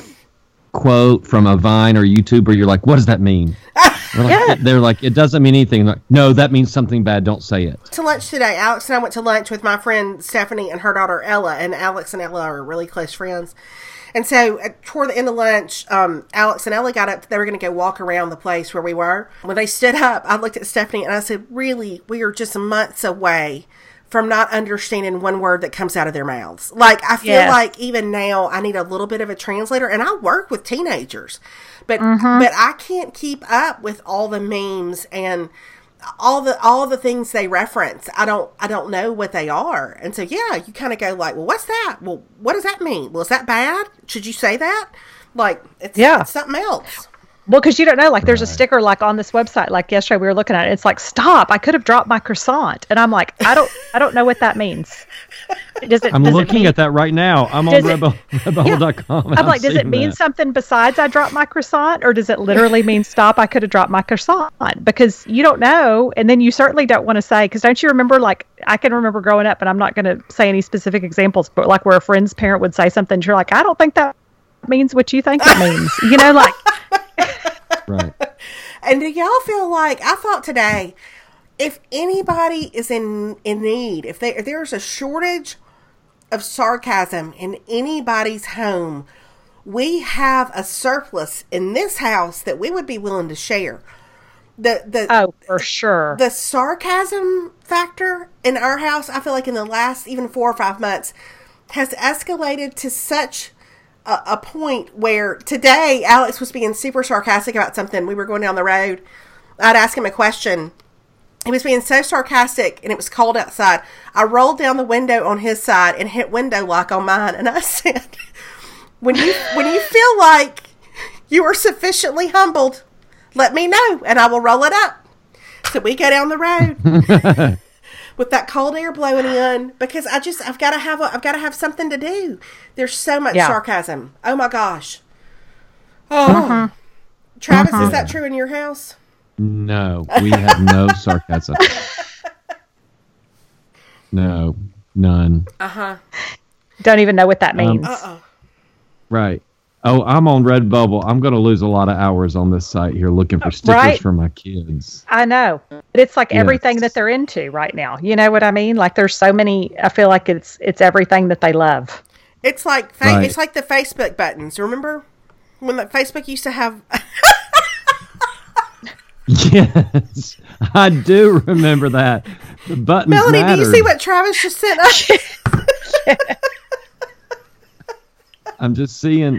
quote from a Vine or YouTuber, you're like, what does that mean? We're like, Yeah. They're like, it doesn't mean anything. Like, no, that means something bad. Don't say it. To lunch today, Alex and I went to lunch with my friend Stephanie and her daughter Ella, and Alex and Ella are really close friends. And so at, toward the end of lunch, um, Alex and Ella got up. They were going to go walk around the place where we were. When they stood up, I looked at Stephanie and I said, really, we are just months away from not understanding one word that comes out of their mouths. Like, I feel Yes. like even now I need a little bit of a translator, and I work with teenagers, but Mm-hmm. but I can't keep up with all the memes and all the all the things they reference. I don't I don't know what they are. And so yeah, you kind of go like, well, what's that? Well, what does that mean? Well, is that bad? Should you say that? Like, it's, Yeah. it's something else. Well, because you don't know, like, there's a Right. sticker, like, on this website, like, yesterday we were looking at it. It's like, stop, I could have dropped my croissant. And I'm like, I don't, I don't know what that means. Does it, I'm does it looking mean, at that right now. I'm on Does it- rebel rebel dot com. I'm like, does it mean something besides I dropped my croissant? Or does it literally mean, stop, I could have dropped my croissant? Because you don't know. And then you certainly don't want to say, because don't you remember, like, I can remember growing up, and I'm not going to say any specific examples, but like where a friend's parent would say something, and you're like, I don't think that means what you think it means. You know, like, Right. And do y'all feel like, I thought today, if anybody is in in need, if, they, if there's a shortage of sarcasm in anybody's home, we have a surplus in this house that we would be willing to share. The the oh, for sure. the sarcasm factor in our house, I feel like in the last even four or five months, has escalated to such a, a point where today Alex was being super sarcastic about something. We were going down the road. I'd ask him a question. He was being so sarcastic, and it was cold outside. I rolled down the window on his side and hit window lock on mine, and I said, when you when you feel like you are sufficiently humbled, let me know, and I will roll it up. So we go down the road with that cold air blowing in, because I just I've got to have a, I've got to have something to do. There's so much Yeah. sarcasm. Oh my gosh. Oh, Travis, is that true in your house? No, we have no sarcasm. No, none. Uh huh. Don't even know what that means. Uh uh Right. Oh, I'm on Redbubble. I'm going to lose a lot of hours on this site here looking for stickers Right. for my kids. I know. But it's like Yes. everything that they're into right now. You know what I mean? Like, there's so many, I feel like it's it's everything that they love. It's like fa- Right. it's like the Facebook buttons. Remember when the Facebook used to have? Yes, I do remember that. The buttons Melanie, mattered. do you see what Travis just sent us? I'm just seeing.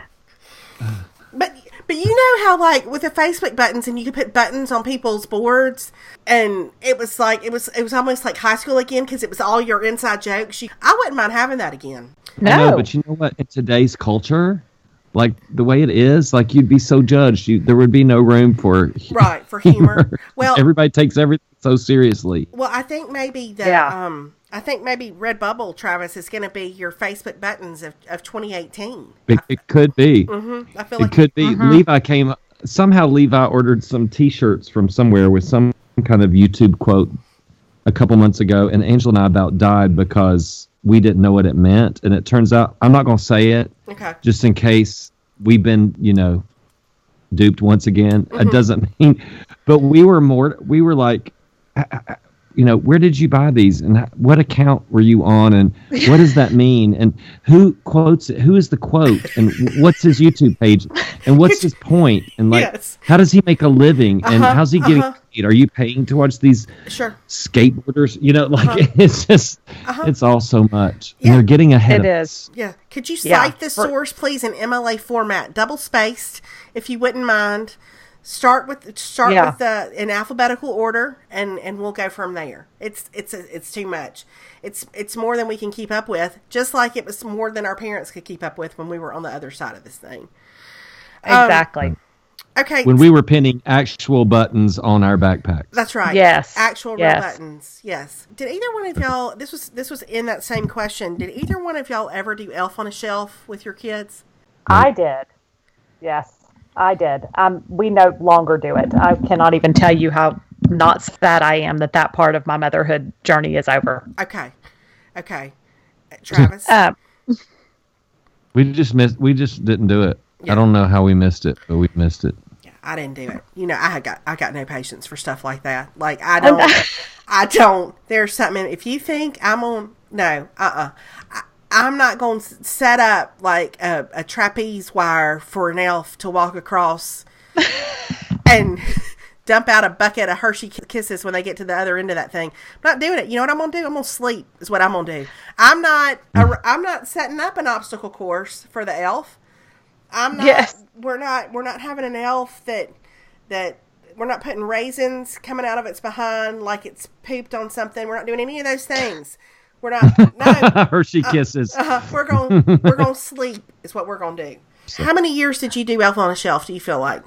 But but you know how, like, with the Facebook buttons, and you could put buttons on people's boards, and it was like it was it was almost like high school again, because it was all your inside jokes. You, I wouldn't mind having that again. No. I know, but you know what? In today's culture, like the way it is, like you'd be so judged. You, there would be no room for Right, for humor. Well, everybody takes everything so seriously. well, I think maybe the Yeah. um, I think maybe Redbubble, Travis, is going to be your Facebook buttons of, of twenty eighteen. It, it could be. Mm-hmm. I feel It like could be. Levi came. Somehow Levi ordered some T-shirts from somewhere with some kind of YouTube quote a couple months ago, and Angela and I about died because we didn't know what it meant. And it turns out, I'm not going to say it, okay. just in case we've been, you know, duped once again. Mm-hmm. It doesn't mean, but we were more, we were like, I- I- you know, where did you buy these, and h- what account were you on, and what does that mean, and who quotes it? Who is the quote, and what's his YouTube page, and what's his point, and like, Yes. how does he make a living, and Uh-huh, how's he getting uh-huh. paid? Are you paying to watch these Sure. skateboarders? You know, like it's just, it's all so much, Yeah. and they're getting ahead It of is. us. Yeah. Could you Yeah, cite the for- source, please, in M L A format, double spaced, if you wouldn't mind? Start with start Yeah. with the in alphabetical order, and, and we'll go from there. It's it's it's too much. It's it's more than we can keep up with. Just like it was more than our parents could keep up with when we were on the other side of this thing. Um, Exactly. Okay. When we were pinning actual buttons on our backpacks. That's right. Yes. Actual Yes. real buttons. Yes. Did either one of y'all? This was this was in that same question. Did either one of y'all ever do Elf on a Shelf with your kids? I did. Yes, I did. Um, we no longer do it. I cannot even tell you how not sad I am that that part of my motherhood journey is over. Okay. Okay. Uh, Travis. Um, We just missed. We just didn't do it. Yeah. I don't know how we missed it, but we missed it. Yeah, I didn't do it. You know, I got I got no patience for stuff like that. Like I don't I don't. There's something if you think I'm on no, uh-uh. I, I'm not going to set up like a, a trapeze wire for an elf to walk across and dump out a bucket of Hershey Kisses when they get to the other end of that thing. I'm not doing it. You know what I'm going to do? I'm going to sleep is what I'm going to do. I'm not a, I'm not setting up an obstacle course for the elf. I'm not. Yes. We're not. We're not having an elf that that we're not putting raisins coming out of its behind like it's pooped on something. We're not doing any of those things. We're not. No. Hershey Kisses. Uh, we're going. We're going to sleep. Is what we're going to do. How many years did you do Elf on a Shelf? Do you feel like?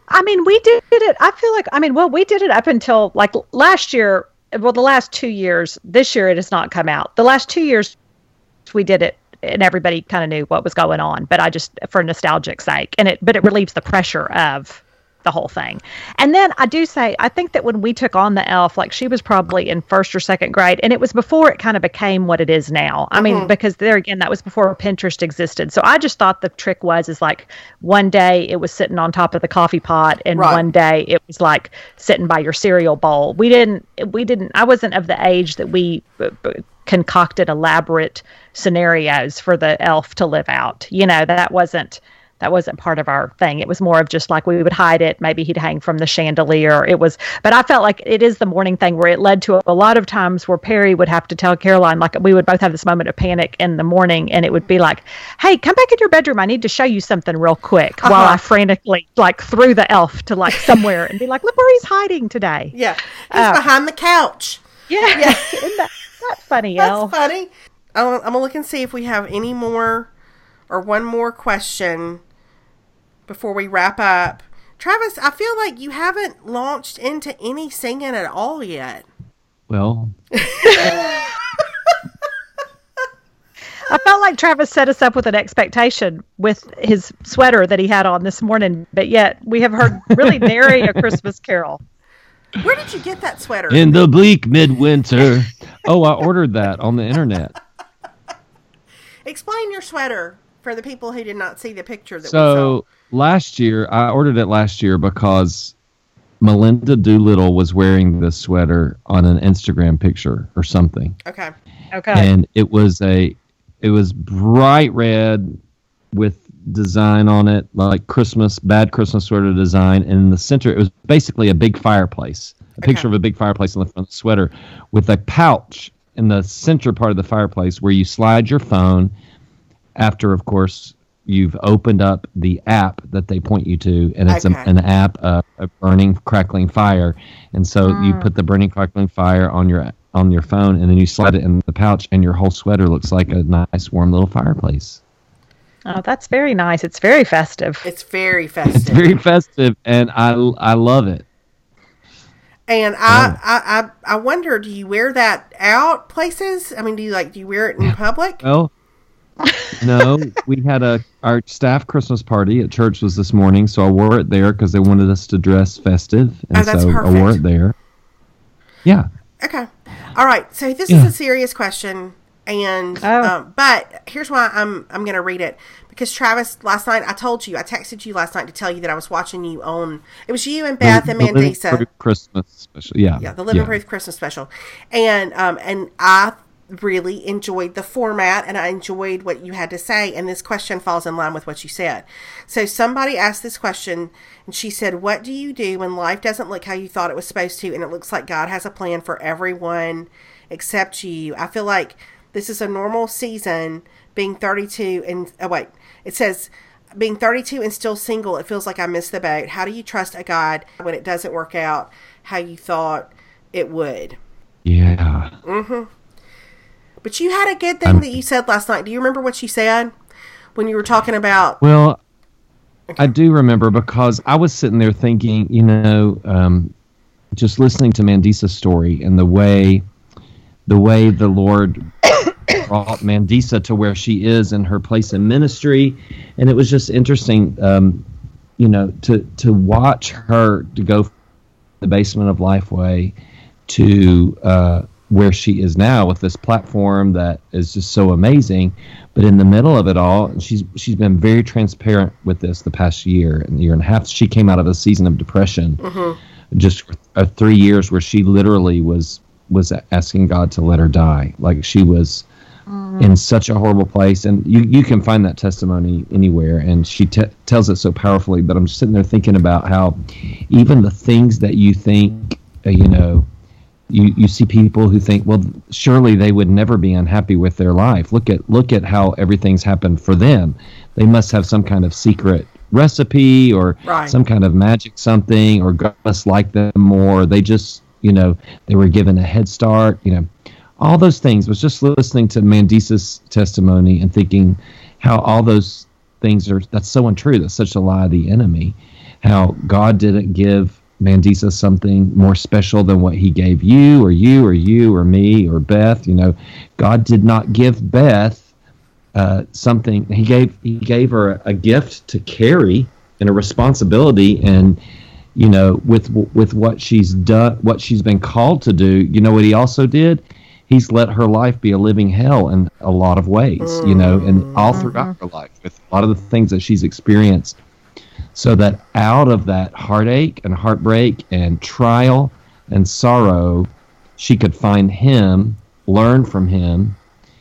I mean, we did it. I feel like, I mean, well, we did it up until like last year. Well, the last two years, this year it has not come out. The last two years we did it and everybody kind of knew what was going on, but I just, for nostalgic sake, and it, but it relieves the pressure of the whole thing. And then I do say, I think that when we took on the elf, like she was probably in first or second grade, and it was before it kind of became what it is now. I mm-hmm. mean, because there again, that was before Pinterest existed. So I just thought the trick was, is like one day it was sitting on top of the coffee pot, and right. one day it was like sitting by your cereal bowl. We didn't, we didn't, I wasn't of the age that we uh, concocted elaborate scenarios for the elf to live out. You know, that wasn't, That wasn't part of our thing. It was more of just like we would hide it. Maybe he'd hang from the chandelier. It was, but I felt like it is the morning thing where it led to a lot of times where Perry would have to tell Caroline, like we would both have this moment of panic in the morning, and it would be like, "Hey, come back in your bedroom. I need to show you something real quick." Uh-huh. While I frantically like threw the elf to like somewhere and be like, "Look where he's hiding today." Yeah, he's uh, behind the couch. Yeah, yeah. Isn't that, that's funny, That's elf. funny. I'm, I'm gonna look and see if we have any more or one more question before we wrap up. Travis, I feel like you haven't launched into any singing at all yet. Well, I felt like Travis set us up with an expectation with his sweater that he had on this morning, but yet we have heard really nary a Christmas carol. Where did you get that sweater? In the bleak midwinter. Oh, I ordered that on the internet. Explain your sweater for the people who did not see the picture that so, we saw. Last year, I ordered it last year because Melinda Doolittle was wearing this sweater on an Instagram picture or something. Okay. Okay. And it was a, it was bright red with design on it, like Christmas, bad Christmas sweater design. And in the center, it was basically a big fireplace, a okay. picture of a big fireplace on the front of the sweater with a pouch in the center part of the fireplace where you slide your phone after, of course, you've opened up the app that they point you to, and it's okay. a, an app of a burning, crackling fire. And so mm. you put the burning, crackling fire on your on your phone, and then you slide it in the pouch, and your whole sweater looks like a nice, warm little fireplace. Oh, that's very nice. It's very festive. It's very festive. It's very festive, and I, I love it. And I, I, I, I wonder, do you wear that out places? I mean, do you like, do you wear it in public? Well, no, we had a our staff Christmas party at church was this morning, so I wore it there because they wanted us to dress festive, and oh, that's so perfect. I wore it there. Yeah. Okay. All right. So this yeah. is a serious question, and oh. um, but here's why I'm I'm going to read it, because Travis, last night I told you, I texted you last night to tell you that I was watching you on. It was you and Beth the, and the Mandisa. Living Proof Christmas special. Yeah. Yeah, the Living yeah. Proof Christmas special, and um and I really enjoyed the format, and I enjoyed what you had to say, and this question falls in line with what you said. So somebody asked this question, and she said, what do you do when life doesn't look how you thought it was supposed to, and it looks like God has a plan for everyone except you? I feel like this is a normal season, being thirty-two and oh wait it says being thirty-two and still single. It feels like I missed the boat. How do you trust a God when it doesn't work out how you thought it would? Yeah. Mm-hmm. But you had a good thing I'm, that you said last night. Do you remember what you said when you were talking about? Well, okay. I do remember, because I was sitting there thinking, you know, um, just listening to Mandisa's story and the way, the way the Lord brought Mandisa to where she is in her place in ministry, and it was just interesting, um, you know, to to watch her to go from the basement of Lifeway to uh, where she is now with this platform that is just so amazing. But in the middle of it all, she's she's been very transparent with this the past year and year and a half. She came out of a season of depression, mm-hmm. just uh, three years where she literally was was asking God to let her die. Like, she was mm-hmm. in such a horrible place. And you, you can find that testimony anywhere, and she te- tells it so powerfully. But I'm just sitting there thinking about how even the things that you think, uh, you know, You you see people who think, well, surely they would never be unhappy with their life. Look at look at how everything's happened for them. They must have some kind of secret recipe or right. some kind of magic something, or God must like them more. They just, you know, they were given a head start. You know, all those things. Was just listening to Mandisa's testimony and thinking how all those things are, that's so untrue. That's such a lie of the enemy. how God didn't give Mandisa something more special than what he gave you or you or you or me or Beth. You know, God did not give Beth uh, something. He gave he gave her a, a gift to carry and a responsibility, and you know, with with what she's done, what she's been called to do. You know what he also did? He's let her life be a living hell in a lot of ways. Mm. You know, and all throughout mm-hmm. her life with a lot of the things that she's experienced. So that out of that heartache and heartbreak and trial and sorrow, she could find him, learn from him,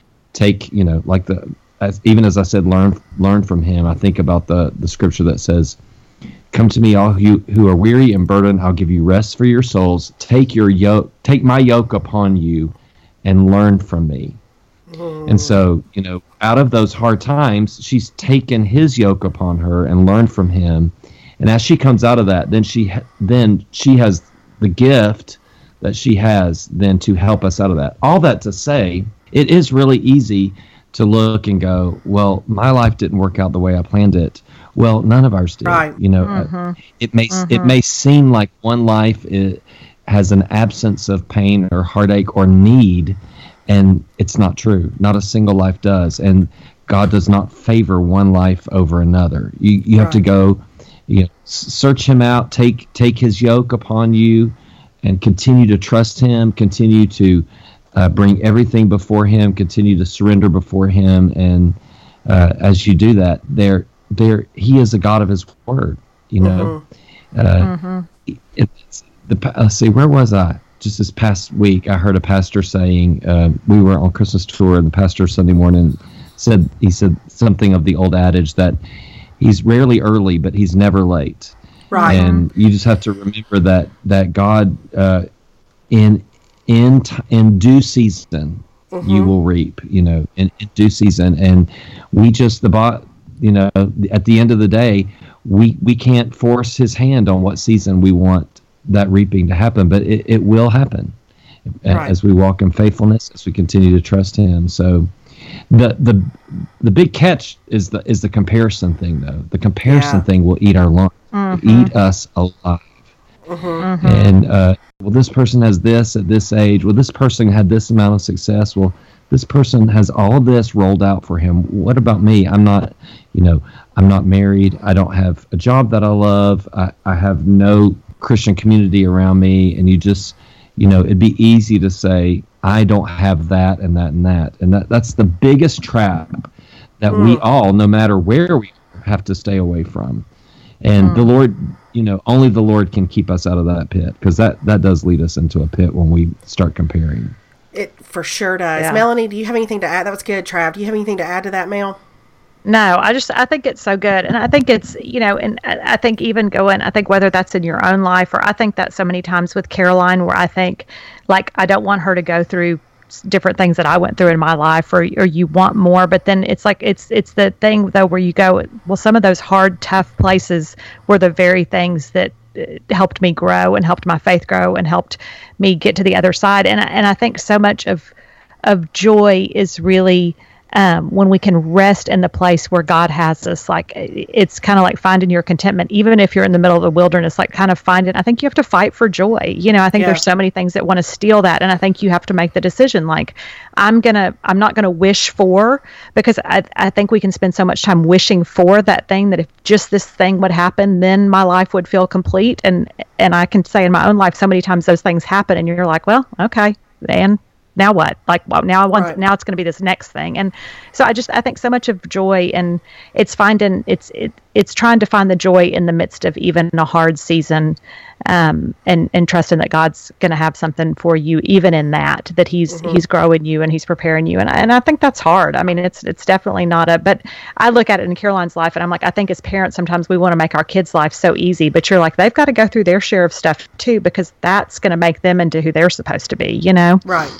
take, you know, like the, as, even as I said, learn learn from him. I think about the, the scripture that says, "Come to me, all you who are weary and burdened, I'll give you rest for your souls. Take your yoke, take my yoke upon you and learn from me." Mm. And so, you know, out of those hard times, she's taken his yoke upon her and learned from him. And as she comes out of that, then she ha- then she has the gift that she has then to help us out of that. All that to say, it is really easy to look and go, well, my life didn't work out the way I planned it. Well, none of ours did. Right. You know, mm-hmm. uh, it may mm-hmm. it may seem like one life it has an absence of pain or heartache or need. And it's not true. Not a single life does. And God does not favor one life over another. You you have right. to go, you know, search him out, take take his yoke upon you, and continue to trust him, continue to uh, bring everything before him, continue to surrender before him. And uh, as you do that, there, there, he is a God of his word, you know. Mm-hmm. Uh, mm-hmm. It, it's the, let's see, where was I? Just this past week, I heard a pastor saying, uh, we were on Christmas tour, and the pastor Sunday morning said, he said something of the old adage that he's rarely early, but he's never late. Right. And you just have to remember that, that God, uh, in, in, t- in due season, mm-hmm. you will reap, you know, in, in due season. And we just, the bot, you know, at the end of the day, we, we can't force his hand on what season we want that reaping to happen, but it, it will happen right. as we walk in faithfulness, as we continue to trust him. So the the the big catch is the is the comparison thing, though. The comparison yeah. thing will eat our lunch, mm-hmm. eat us alive. Mm-hmm. And uh, well, this person has this at this age. Well, this person had this amount of success. Well, this person has all of this rolled out for him. What about me? I'm not, you know, I'm not married. I don't have a job that I love. I, I have no Christian community around me, and you just, you know, it'd be easy to say, I don't have that and that and that. And that that's the biggest trap that mm. we all, no matter where we are, have to stay away from. And mm. the Lord, you know, only the Lord can keep us out of that pit, because that, that does lead us into a pit when we start comparing. It for sure does. Yeah. Melanie, do you have anything to add? That was good, Trav. Do you have anything to add to that, Mel? No, I just, I think it's so good. And I think it's, you know, and I think even going, I think whether that's in your own life, or I think that so many times with Caroline, where I think, like, I don't want her to go through different things that I went through in my life, or or you want more, but then it's like, it's it's the thing, though, where you go, well, some of those hard, tough places were the very things that helped me grow and helped my faith grow and helped me get to the other side. And I, and I think so much of of joy is really Um, when we can rest in the place where God has us. Like, it's kind of like finding your contentment, even if you're in the middle of the wilderness, like kind of find it. I think you have to fight for joy. You know, I think yeah. there's so many things that want to steal that. And I think you have to make the decision, like, I'm going to, I'm not going to wish for, because I, I think we can spend so much time wishing for that thing, that if just this thing would happen, then my life would feel complete. And, and I can say in my own life, so many times those things happen and you're like, well, okay, and now what? Like, well, now I want, right. now it's going to be this next thing. And so I just, I think so much of joy, and it's finding, it's, it, it's trying to find the joy in the midst of even a hard season, um, and, and trusting that God's going to have something for you, even in that, that he's, mm-hmm. he's growing you and he's preparing you. And, and I think that's hard. I mean, it's, it's definitely not a, but I look at it in Caroline's life and I'm like, I think as parents, sometimes we want to make our kids' life so easy, but you're like, they've got to go through their share of stuff too, because that's going to make them into who they're supposed to be, you know? Right.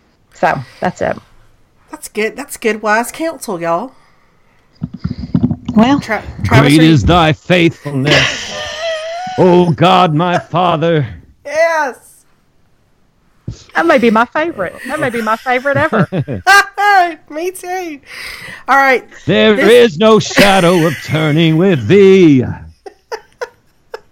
So that's it. That's good. That's good, wise counsel, y'all. Well, Tra- Travis, great is thy faithfulness, O God, my Father. Yes. That may be my favorite. That may be my favorite ever. Me too. All right. There this... is no shadow of turning with thee.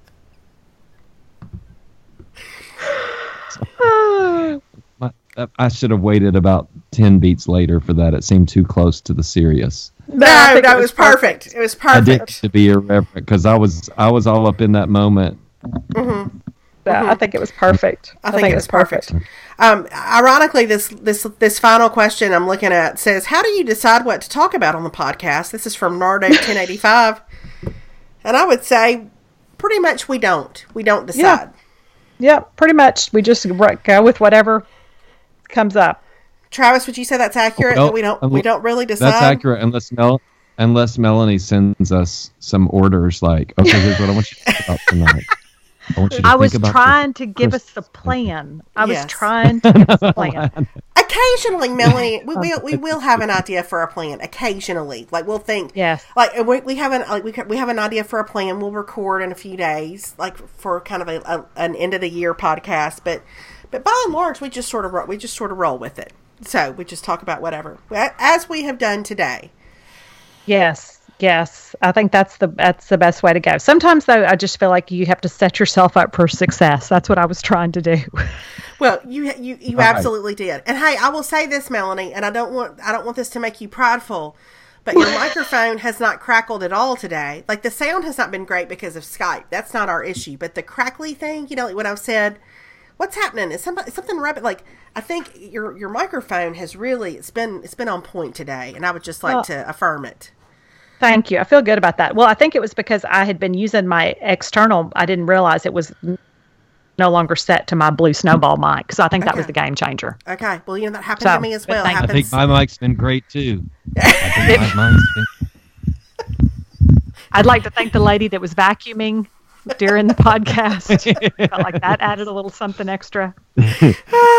I should have waited about ten beats later for that. It seemed too close to the serious. No, I think no, it was perfect. perfect. It was perfect. I did to be irreverent because I was I was all up in that moment. Mm-hmm. Yeah, I think it was perfect. I think, I think it was perfect. perfect. Um, ironically, this this this final question I'm looking at says, "How do you decide what to talk about on the podcast?" This is from Nardo ten eighty-five, and I would say, pretty much we don't. We don't decide. Yeah, yeah, pretty much. We just go with whatever comes up. Travis, would you say that's accurate? Well, that we don't we don't really decide. That's accurate, unless Mel unless Melanie sends us some orders like, okay, here's what I want you to talk about tonight. I, want you to I think was about trying to give Christmas. us a plan. I Yes. was trying to give us a plan. Occasionally, Melanie, we will we will have an idea for a plan. Occasionally, like we'll think, Yes. like we, we have an like we we have an idea for a plan. We'll record in a few days, like for kind of a, a an end of the year podcast. But but by and large, we just sort of ro- we just sort of roll with it. So we just talk about whatever, as we have done today. Yes. Yes, I think that's the that's the best way to go. Sometimes, though, I just feel like you have to set yourself up for success. That's what I was trying to do. Well, you you you All absolutely did. And hey, I will say this, Melanie, and I don't want I don't want this to make you prideful, but your microphone has not crackled at all today. Like the sound has not been great because of Skype. That's not our issue. But the crackly thing, you know, like what I've said, what's happening? Is somebody something rapid? Like I think your your microphone has really it's been it's been on point today, and I would just like Well, to affirm it. Thank you. I feel good about that. Well, I think it was because I had been using my external. I didn't realize it was no longer set to my Blue Snowball mic. So I think that was Okay. the game changer. Okay, well, you know that happened So, to me as but well. It thank you. I happens. think my mic's been great too. I think my mic's been I'd like to thank the lady that was vacuuming during the podcast. Felt like that added a little something extra. Okay,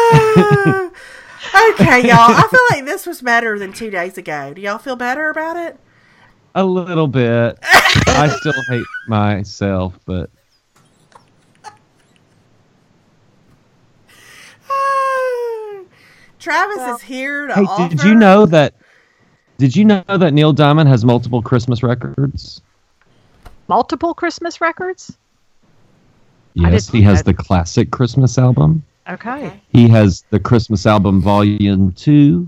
y'all. I feel like this was better than two days ago. Do y'all feel better about it? a little bit. I still hate myself, but Travis Well, is here to hey, offer. did you know that? Did you know that Neil Diamond has multiple Christmas records? Multiple Christmas records? I Yes, didn't he know has that. the classic Christmas album. Okay. He has the Christmas album Volume Two,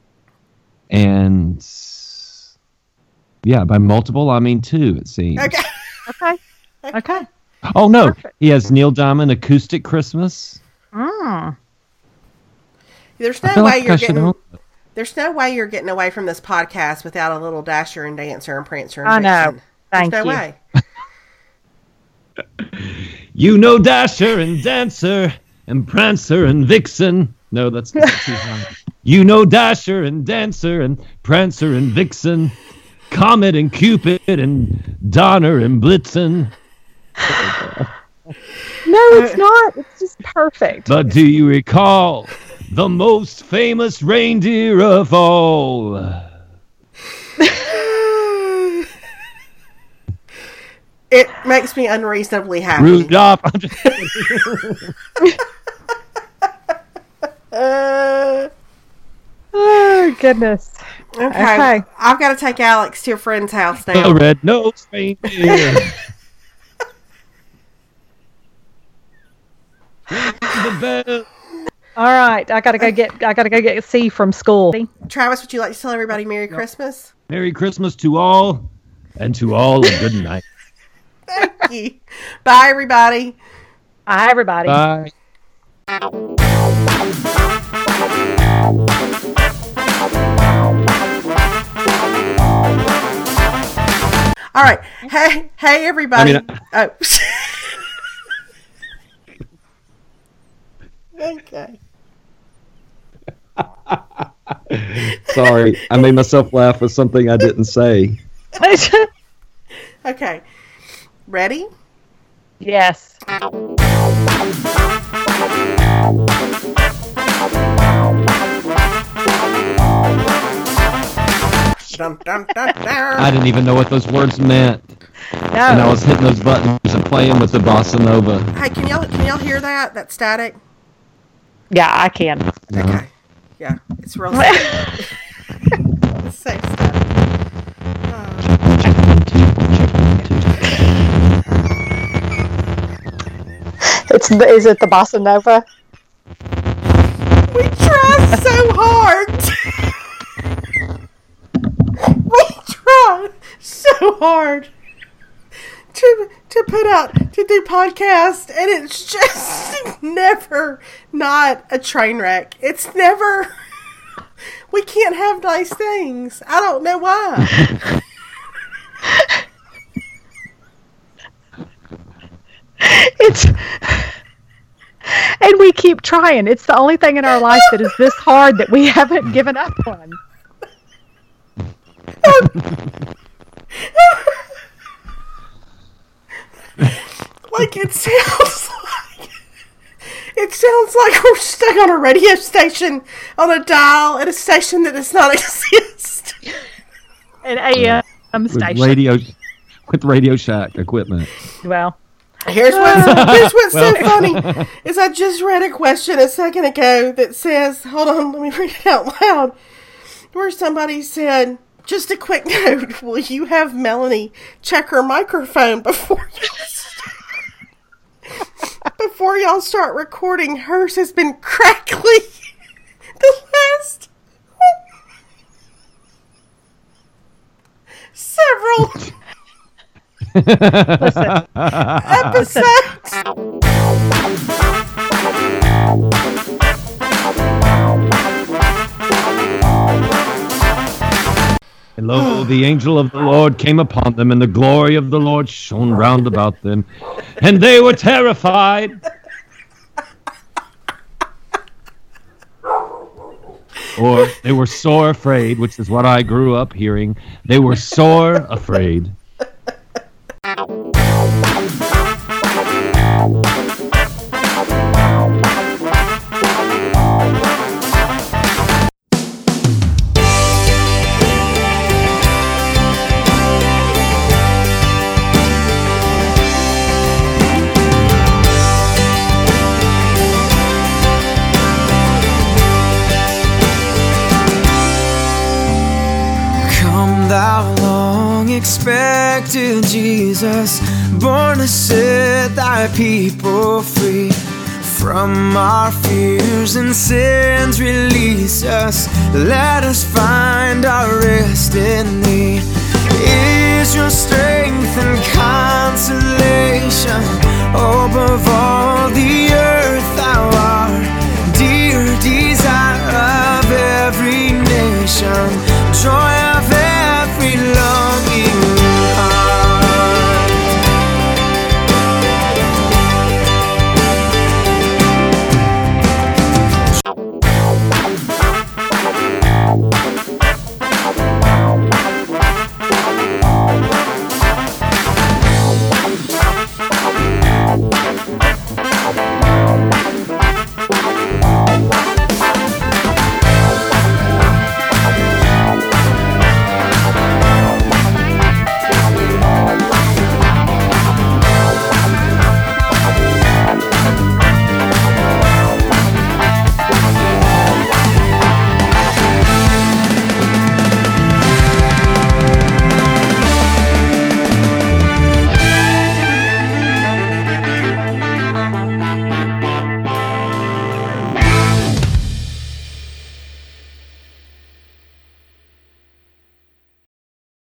and yeah, by multiple I mean two. It seems. Okay. Okay. Okay. Oh no, Perfect. he has Neil Diamond Acoustic Christmas. Mm. There's I no feel way like I you're should getting. know. There's no way you're getting away from this podcast without a little Dasher and Dancer and Prancer and I know. Vixen. Thank There's no you. way. You know Dasher and Dancer and Prancer and Vixen. No, that's not too high. You know Dasher and Dancer and Prancer and Vixen, Comet and Cupid and Donner and Blitzen. No, it's not. It's just perfect. But do you recall the most famous reindeer of all? It makes me unreasonably happy. Rudolph. I'm just Uh, Oh, goodness. okay. Okay. I've got to take Alex to a friend's house the now. red-nosed reindeer. The bell. All right. I gotta go get I gotta go get C from school. Travis, would you like to tell everybody Merry Christmas? Merry Christmas to all, and to all a good night. Thank you. Bye, everybody. Bye, everybody. Bye. All right. Hey, hey, everybody. I mean, oh. Okay. Sorry, I made myself laugh with something I didn't say. Okay. Ready? Yes. Dun, dun, dun, dun. I didn't even know what those words meant, and I No. was hitting those buttons and playing with the bossa nova. Hey, can y'all can y'all hear that? That static? Yeah, I can. Okay. Yeah, it's real static. It's safe static. It's is it the bossa nova? We tried. so hard. We try so hard to to put out to do podcasts, and it's just never not a train wreck. It's never. We can't have nice things. I don't know why. It's and we keep trying. It's the only thing in our life that is this hard that we haven't given up on. Like it sounds like it sounds like we're stuck on a radio station on a dial at a station that does not exist. An A M with station. radio with Radio Shack equipment. Well, Here's what's, here's what's so funny is I just read a question a second ago that says, hold on, let me read it out loud, where somebody said, just a quick note, will you have Melanie check her microphone before you before y'all start recording? Hers has been crackly the last several listen. episodes. And lo, the angel of the Lord came upon them, and the glory of the Lord shone round about them, and they were terrified. Or they were sore afraid, which is what I grew up hearing. They were sore afraid. Thou long expected Jesus, born to set thy people free from our fears and sins. Release us, let us find our rest in thee. Is your strength and consolation